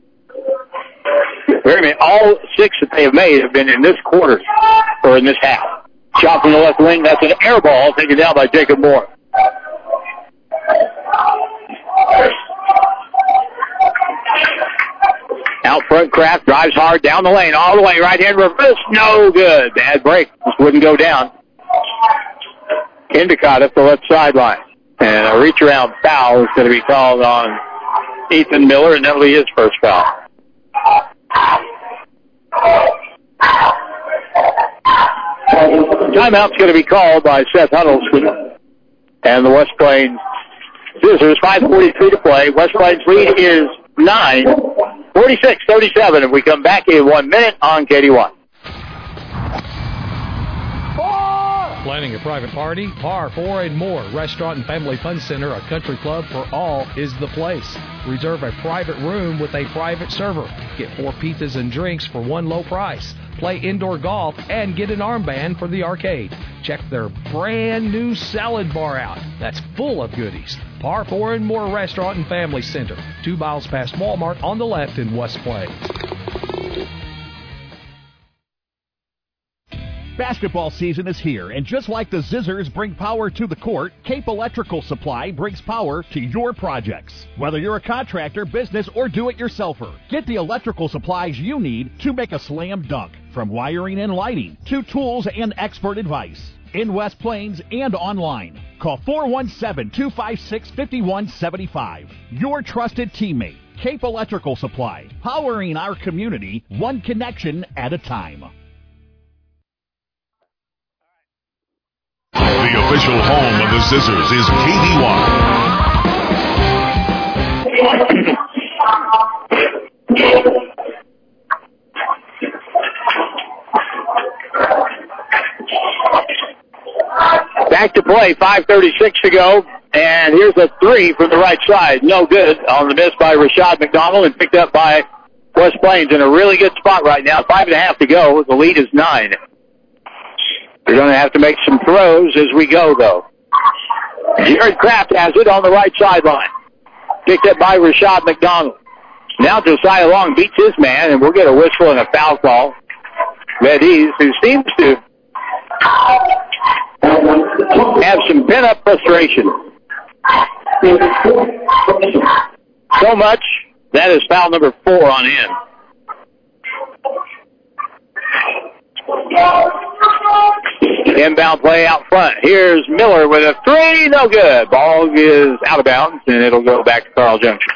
very many. All six that they have made have been in this quarter, or in this half. Shot from the left wing, that's an air ball taken down by Jacob Moore. Out front, Kraft drives hard down the lane, all the way, right hand reverse, no good. Bad break, just wouldn't go down. Endicott up the left sideline. And a reach around foul is going to be called on Ethan Miller, and that'll be his first foul. Timeout's going to be called by Seth Huddleston and the West Plains Scissors. five forty-three to play. West Plains lead is nine, forty-six thirty-seven. If we come back in one minute on K D one. Planning a private party, Par four and More Restaurant and Family Fun Center, a country club for all, is the place. Reserve a private room with a private server. Get four pizzas and drinks for one low price. Play indoor golf and get an armband for the arcade. Check their brand new salad bar out. That's full of goodies. Par four and More Restaurant and Family Center, two miles past Walmart on the left in West Plains. Basketball season is here, and just like the Zizzers bring power to the court, Cape Electrical Supply brings power to your projects. Whether you're a contractor, business, or do-it-yourselfer, get the electrical supplies you need to make a slam dunk. From wiring and lighting to tools and expert advice. In West Plains and online. Call four one seven, two five six, five one seven five. Your trusted teammate, Cape Electrical Supply, powering our community one connection at a time. The official home of the Scissors is K D one. Back to play, five thirty-six to go, and here's a three from the right side. No good on the miss by Rashad McDonald and picked up by West Plains in a really good spot right now. Five and a half to go. The lead is nine. They're going to have to make some throws as we go, though. Jared Kraft has it on the right sideline. Picked up by Rashad McDonald. Now Josiah Long beats his man, and we'll get a whistle and a foul call. Vedis, who seems to have some pent-up frustration. So much, that is foul number four on him. Inbound play out front. Here's Miller with a three, no good. Ball is out of bounds, and it'll go back to Carl Junction.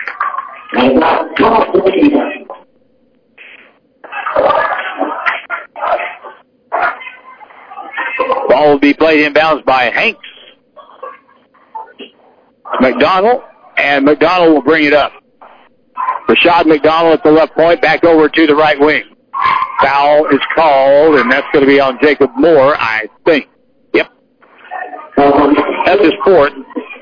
Ball will be played inbounds by Hanks. McDonald, and McDonald will bring it up. Rashad McDonald at the left point, back over to the right wing. Foul is called, and that's going to be on Jacob Moore, I think. Yep. That's his fourth.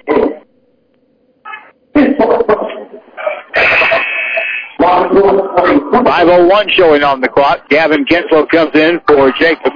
five oh one showing on the clock. Gavin Kinslow comes in for Jacob.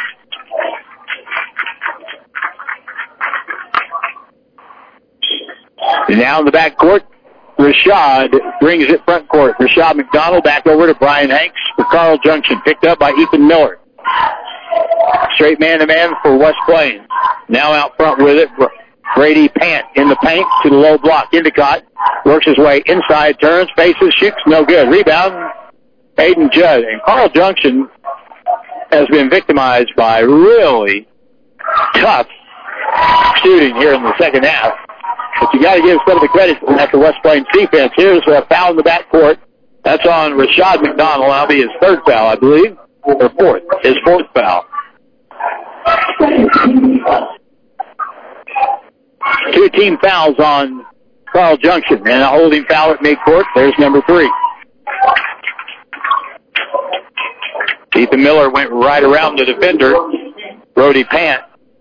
And now in the backcourt, Rashad brings it front court. Rashad McDonald back over to Brian Hanks for Carl Junction. Picked up by Ethan Miller. Straight man-to-man for West Plains. Now out front with it, Brady Pant in the paint to the low block. Endicott works his way inside, turns, faces, shoots, no good. Rebound, Aiden Judd. And Carl Junction has been victimized by really tough shooting here in the second half. But you got to give some of the credit for that to West Plains defense. Here's a foul in the backcourt. That's on Rashad McDonald. That'll be his third foul, I believe, or fourth. His fourth foul. Two team fouls on Carl Junction, and a holding foul at midcourt. There's number three. Ethan Miller went right around the defender, Brody Pant.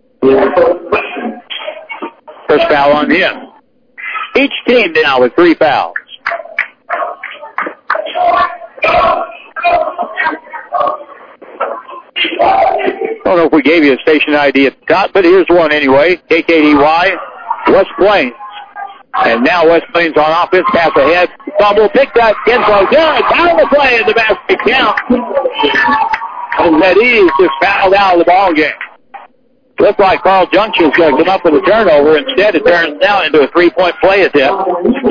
First foul on him. Each team now with three fouls. I don't know if we gave you a station I D at the top, but here's one anyway. K K D Y, West Plains. And now West Plains on offense, pass ahead. Fumble, picked up, Kinslow, down, down the play in the basket count. And Mediz just fouled out of the ball game. Looked like Carl Junction is going to come up with a turnover. Instead, it turns now into a three-point play attempt.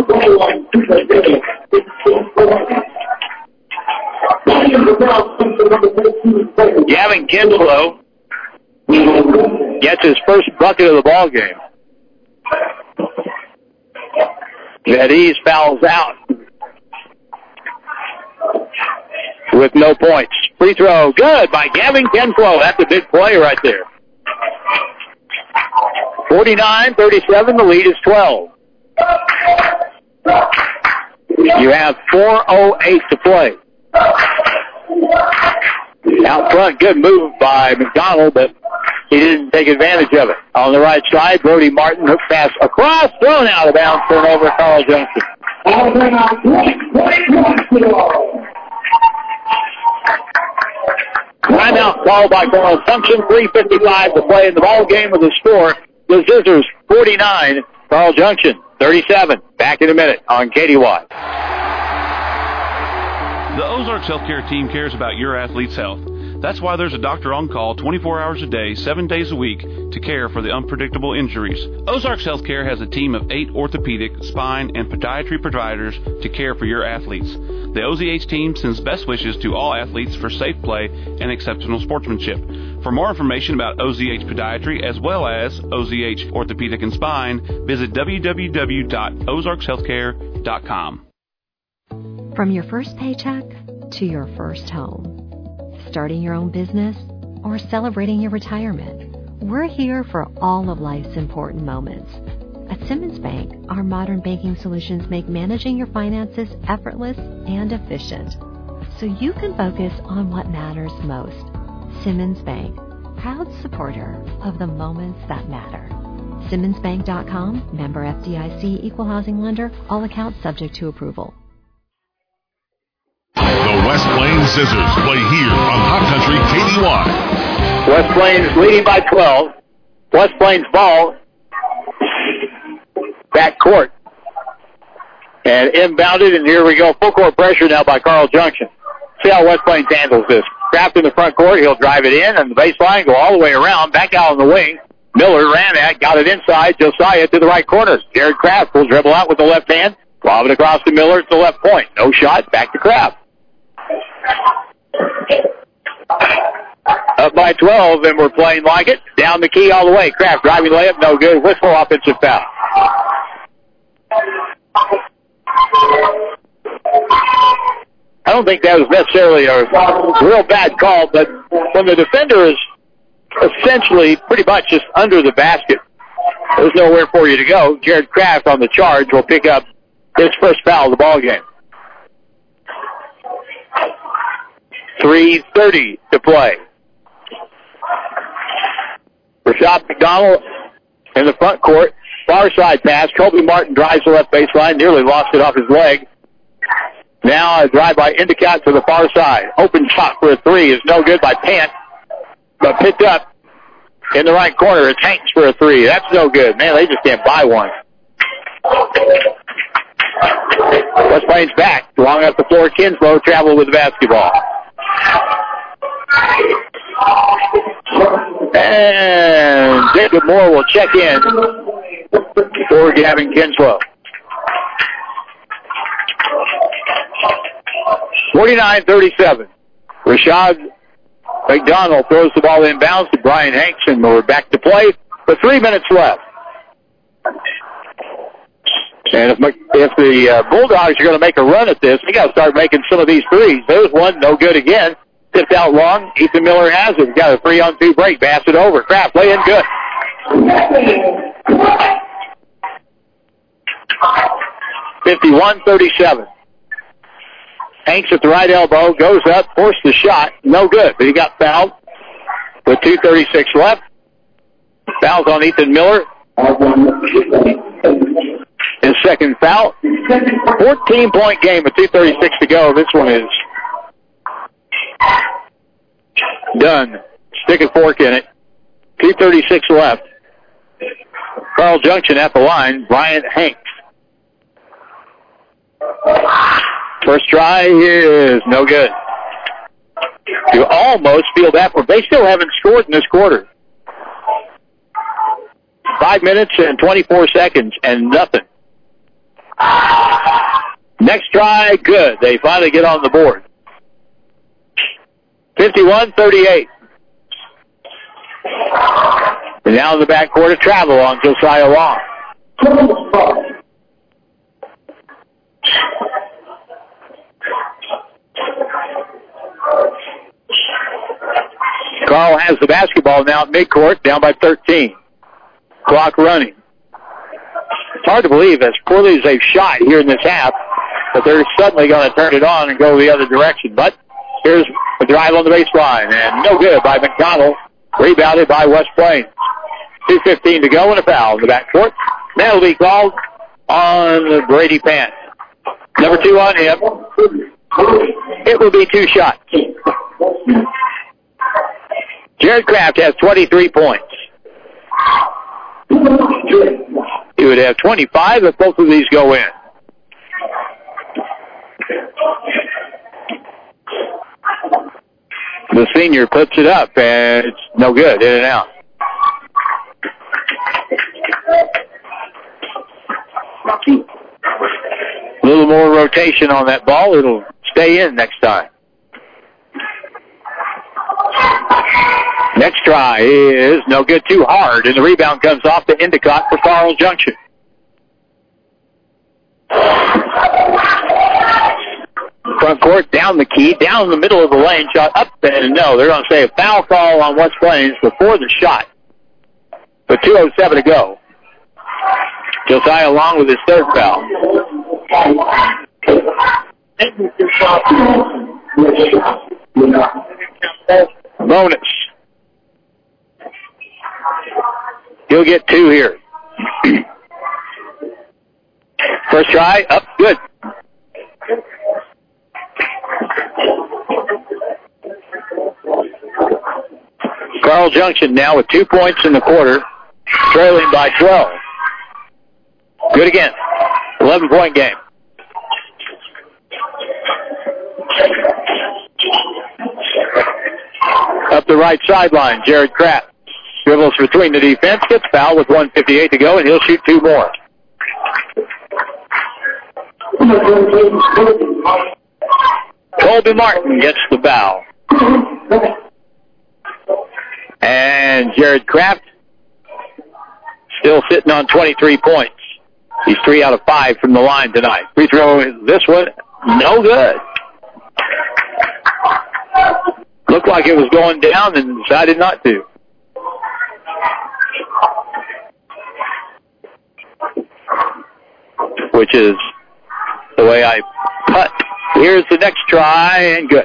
Gavin Kinslow gets his first bucket of the ball game. Mediz fouls out with no points. Free throw, good by Gavin Kinslow. That's a big play right there. forty-nine thirty-seven, the lead is twelve. You have four oh eight to play. Out front, good move by McDonald, but he didn't take advantage of it. On the right side, Brody Martin hook pass across, thrown out of bounds, turnover Carl Junction. Timeout called by Carl Junction. three fifty-five to play in the ball game with the score. The Scissors forty-nine, Carl Junction thirty-seven. Back in a minute on K D Y. The Ozarks Healthcare team cares about your athlete's health. That's why there's a doctor on call twenty-four hours a day, seven days a week to care for the unpredictable injuries. Ozarks Healthcare has a team of eight orthopedic, spine, and podiatry providers to care for your athletes. The O Z H team sends best wishes to all athletes for safe play and exceptional sportsmanship. For more information about O Z H Podiatry as well as O Z H Orthopedic and Spine, visit w w w dot ozarks healthcare dot com. From your first paycheck to your first home, starting your own business, or celebrating your retirement, we're here for all of life's important moments. At Simmons Bank, our modern banking solutions make managing your finances effortless and efficient, so you can focus on what matters most. Simmons Bank, proud supporter of the moments that matter. Simmons Bank dot com, member F D I C, equal housing lender, all accounts subject to approval. The West Plains Scissors play here on Hot Country K D Y. West Plains leading by twelve. West Plains ball. Back court. And inbounded, and here we go. Full court pressure now by Carl Junction. See how West Plains handles this. Craft in the front court. He'll drive it in, and the baseline, go all the way around. Back out on the wing. Miller ran at, got it inside. Josiah to the right corner. Jared Kraft will dribble out with the left hand. Lob it across to Miller to the left point. No shot. Back to Kraft. Up by twelve, and we're playing like it. Down the key all the way. Kraft driving layup, no good. Whistle, offensive foul. I don't think that was necessarily a real bad call, but when the defender is essentially pretty much just under the basket, there's nowhere for you to go. Jared Kraft on the charge will pick up his first foul of the ball game. three thirty to play. Rashad McDonald in the front court. Far side pass. Kobe Martin drives the left baseline. Nearly lost it off his leg. Now a drive by Endicott to the far side. Open shot for a three is no good by Pant. But picked up in the right corner. It's Hanks for a three. That's no good. Man, they just can't buy one. West Plains back. Long up the floor. Kinslow travel with the basketball. And Jacob Moore will check in for Gavin Kinslow. forty-nine thirty-seven. Rashad McDonald throws the ball inbounds to Brian Hanks, and we're back to play with three minutes left. And if, if the uh, Bulldogs are going to make a run at this, they got to start making some of these threes. There's one, no good again. Tipped out long. Ethan Miller has it. Got a three-on-two break. Pass it over. Kraft lay in good. fifty-one thirty-seven. Hanks at the right elbow, goes up, forced the shot. No good, but he got fouled with two thirty-six left. Fouls on Ethan Miller. His second foul. fourteen-point game with two thirty-six to go. This one is done. Stick a fork in it. two thirty-six left. Carl Junction at the line. Bryant Hanks. First try is no good. You almost feel that for. They still haven't scored in this quarter. Five minutes and twenty-four seconds and nothing. Next try, good. They finally get on the board. fifty-one thirty-eight. And now in the backcourt of travel on Josiah Long. Carl has the basketball now at midcourt, down by thirteen. Clock running. It's hard to believe, as poorly as they've shot here in this half, that they're suddenly going to turn it on and go the other direction. But here's a drive on the baseline, and no good by McDonald. Rebounded by West Plains. two fifteen to go and a foul in the backcourt. That'll be called on Brady Pant. Number two on him. It will be two shots. Jared Kraft has twenty-three points. He would have twenty-five if both of these go in. The senior puts it up, and it's no good, in and out. A little more rotation on that ball. It'll stay in next time. Next try is no good, too hard, and the rebound comes off to Endicott for Carl Junction. Front court, down the key, down the middle of the lane, shot up, and no, they're going to say a foul call on West Plains before the shot. With two oh seven to go. Josiah Long with his third foul. Bonus. He'll get two here. First try, up, good. Carl Junction now with two points in the quarter, trailing by twelve. Good again. eleven-point game. Up the right sideline, Jared Kraft dribbles between the defense, gets fouled with one fifty-eight to go, and he'll shoot two more. Colby Martin gets the foul. And Jared Kraft still sitting on twenty-three points. He's three out of five from the line tonight. Free throw is this one, no good. Looked like it was going down and decided not to. Which is the way I putt. Here's the next try, and good.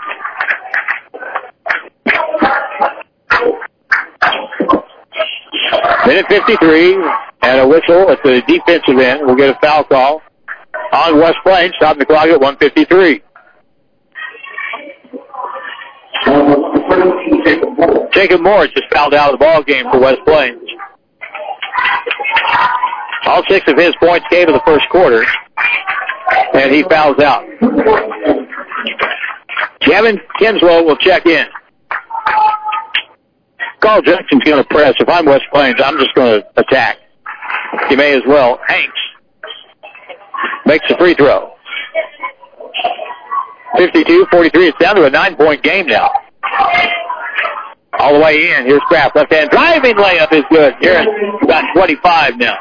Minute fifty-three, and a whistle at the defensive end. We'll get a foul call on West Plains, stopping the clock at one fifty-three. Jacob Moore just fouled out of the ball game for West Plains. All six of his points came in the first quarter, and he fouls out. Kevin Kinslow will check in. Carl Jackson's going to press. If I'm West Plains, I'm just going to attack. You may as well. Hanks makes the free throw. fifty-two forty-three. It's down to a nine-point game now. All the way in. Here's Kraft. Left-hand driving layup is good. Here it's about twenty-five now.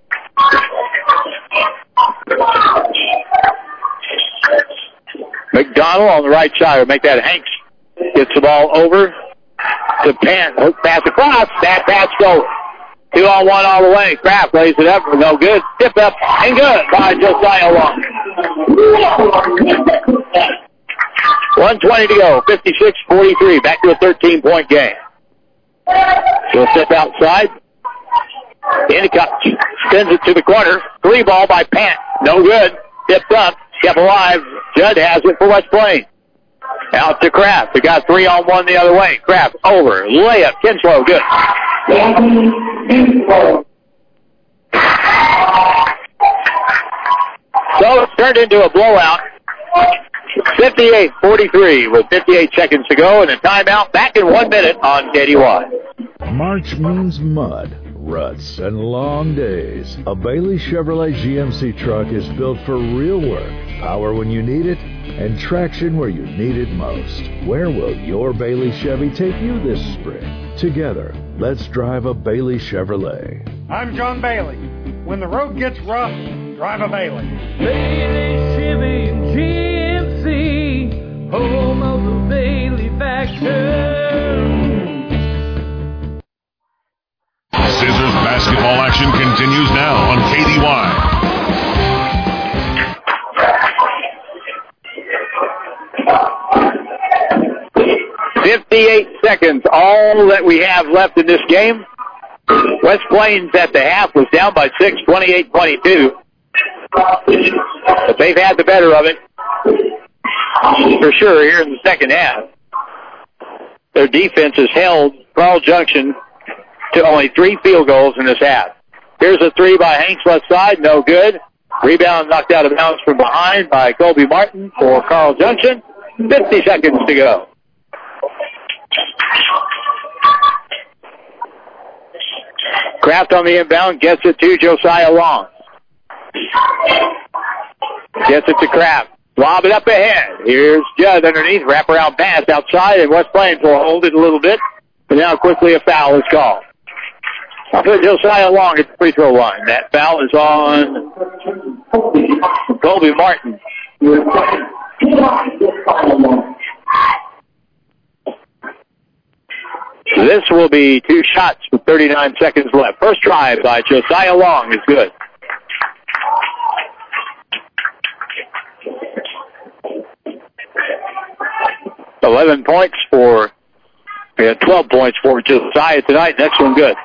McDonald on the right side will make that Hanks. Gets the ball over to Pan. Hook pass across. That pass goes. Two on one all the way. Kraft lays it up. No good. Tip up and good by Josiah Long. one twenty to go. fifty-six forty-three. Back to a thirteen-point game. He'll step outside. Endicott spins it to the corner. Three ball by Pant. No good. Tipped up. Kept alive. Judd has it for West Plains. Out to Kraft. We got three on one the other way. Kraft over. Layup. Kinslow. Good. So it's turned into a blowout. fifty-eight forty-three with fifty-eight seconds to go and a timeout. Back in one minute on K D Y. March means mud, ruts, and long days. A Bailey Chevrolet G M C truck is built for real work, power when you need it, and traction where you need it most. Where will your Bailey Chevy take you this spring? Together, let's drive a Bailey Chevrolet. I'm John Bailey. When the road gets rough, drive a Bailey. Bailey Chevy and G M C, home of the Bailey factor. Scissors basketball action continues now on K D Y. fifty-eight seconds, all that we have left in this game. West Plains at the half was down by six, twenty-eight twenty-two. But they've had the better of it, for sure, here in the second half. Their defense has held Carl Junction to only three field goals in this half. Here's a three by Hanks left side, no good. Rebound knocked out of bounds from behind by Colby Martin for Carl Junction. fifty seconds to go. Kraft on the inbound, gets it to Josiah Long. Gets it to Kraft. Lob it up ahead. Here's Judd underneath. Wraparound pass outside, and West Plains will hold it a little bit. But now quickly a foul is called. I'll put Josiah Long at the free throw line. That foul is on Colby Martin. This will be two shots with thirty-nine seconds left. First try by Josiah Long is good. eleven points for, we had twelve points for Josiah tonight. Next one good.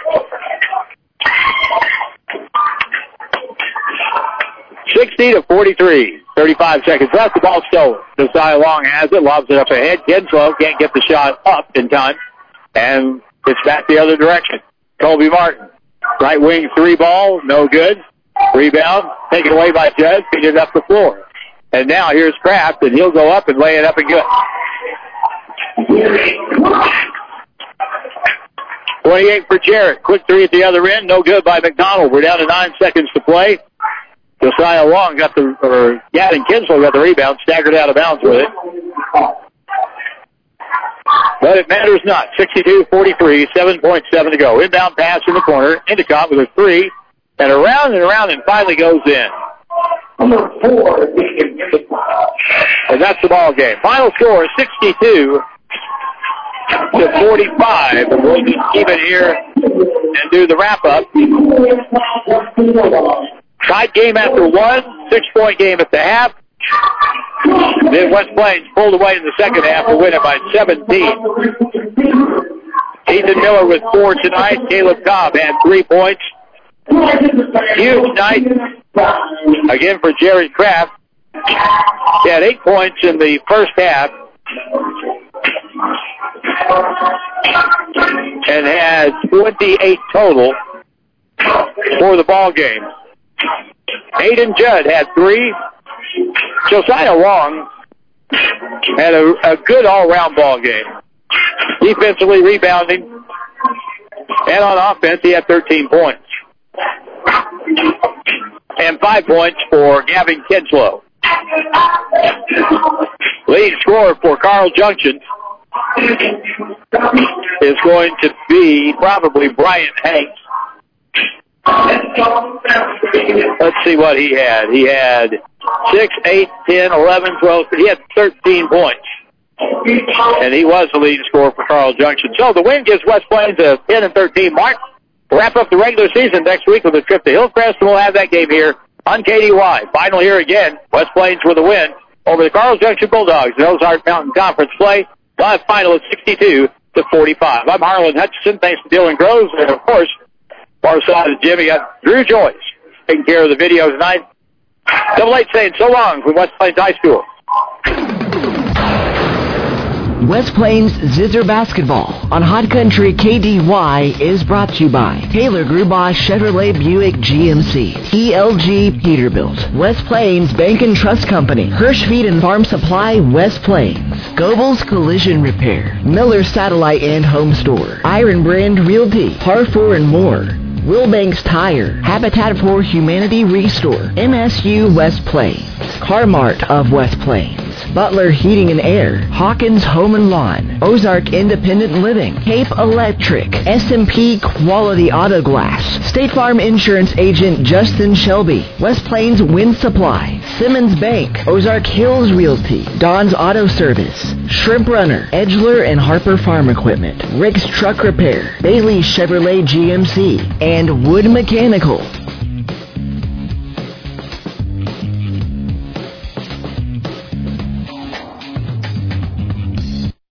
sixty to forty-three. thirty-five seconds left. The ball stolen. Josiah Long has it. Lobs it up ahead. Kinslow can't get the shot up in time. And it's back the other direction. Colby Martin. Right wing three ball. No good. Rebound. Taken away by Judd. Feed it up the floor. And now here's Kraft, and he'll go up and lay it up and good. twenty-eight for Jarrett. Quick three at the other end. No good by McDonald. We're down to nine seconds to play. Josiah Long got the, or Gavin Kinslow got the rebound, staggered out of bounds with it. But it matters not. sixty-two forty-three, seven point seven to go. Inbound pass in the corner. Endicott with a three, and around and around and finally goes in. Number four. And that's the ball game. Final score is sixty-two to forty-five. And we'll just keep it here and do the wrap-up. Tied game after one, six-point game at the half. Then West Plains pulled away in the second half to win it by seventeen. Ethan Miller with four tonight. Caleb Cobb had three points. Huge night again for Jerry Kraft. He had eight points in the first half and had twenty-eight total for the ball game. Aiden Judd had three. Josiah Long had a, a good all-round ball game. Defensively rebounding, and on offense he had thirteen points. And five points for Gavin Kinslow. Lead scorer for Carl Junction is going to be probably Brian Hanks. Let's see what he had. He had six, eight, ten, eleven, twelve. He had thirteen points. And he was the leading scorer for Carl Junction. So the win gives West Plains a ten and thirteen mark. We'll wrap up the regular season next week with a trip to Hillcrest, and we'll have that game here on K D Y. Final here again, West Plains with a win over the Carl Junction Bulldogs in Ozark Mountain Conference play. Live final at sixty-two to forty-five. I'm Harlan Hutchison. Thanks to Dylan Groves. And, of course, far side of Jimmy got Drew Joyce taking care of the video tonight. Double Eight saying so long from West Plains High School. West Plains Zither Basketball on Hot Country K D Y is brought to you by Taylor Grubaugh Chevrolet Buick G M C, T L G Peterbilt, West Plains Bank and Trust Company, Hirschfeed and Farm Supply West Plains, Goebel's Collision Repair, Miller Satellite and Home Store, Iron Brand Realty, Harfor and more, Wilbanks Tire, Habitat for Humanity Restore, M S U West Plains, Car-Mart of West Plains, Butler Heating and Air, Hawkins Home and Lawn, Ozark Independent Living, Cape Electric, S and P Quality Auto Glass, State Farm Insurance Agent Justin Shelby, West Plains Wind Supply, Simmons Bank, Ozark Hills Realty, Don's Auto Service, Shrimp Runner, Edgeler and Harper Farm Equipment, Rick's Truck Repair, Bailey Chevrolet G M C, and Wood Mechanical.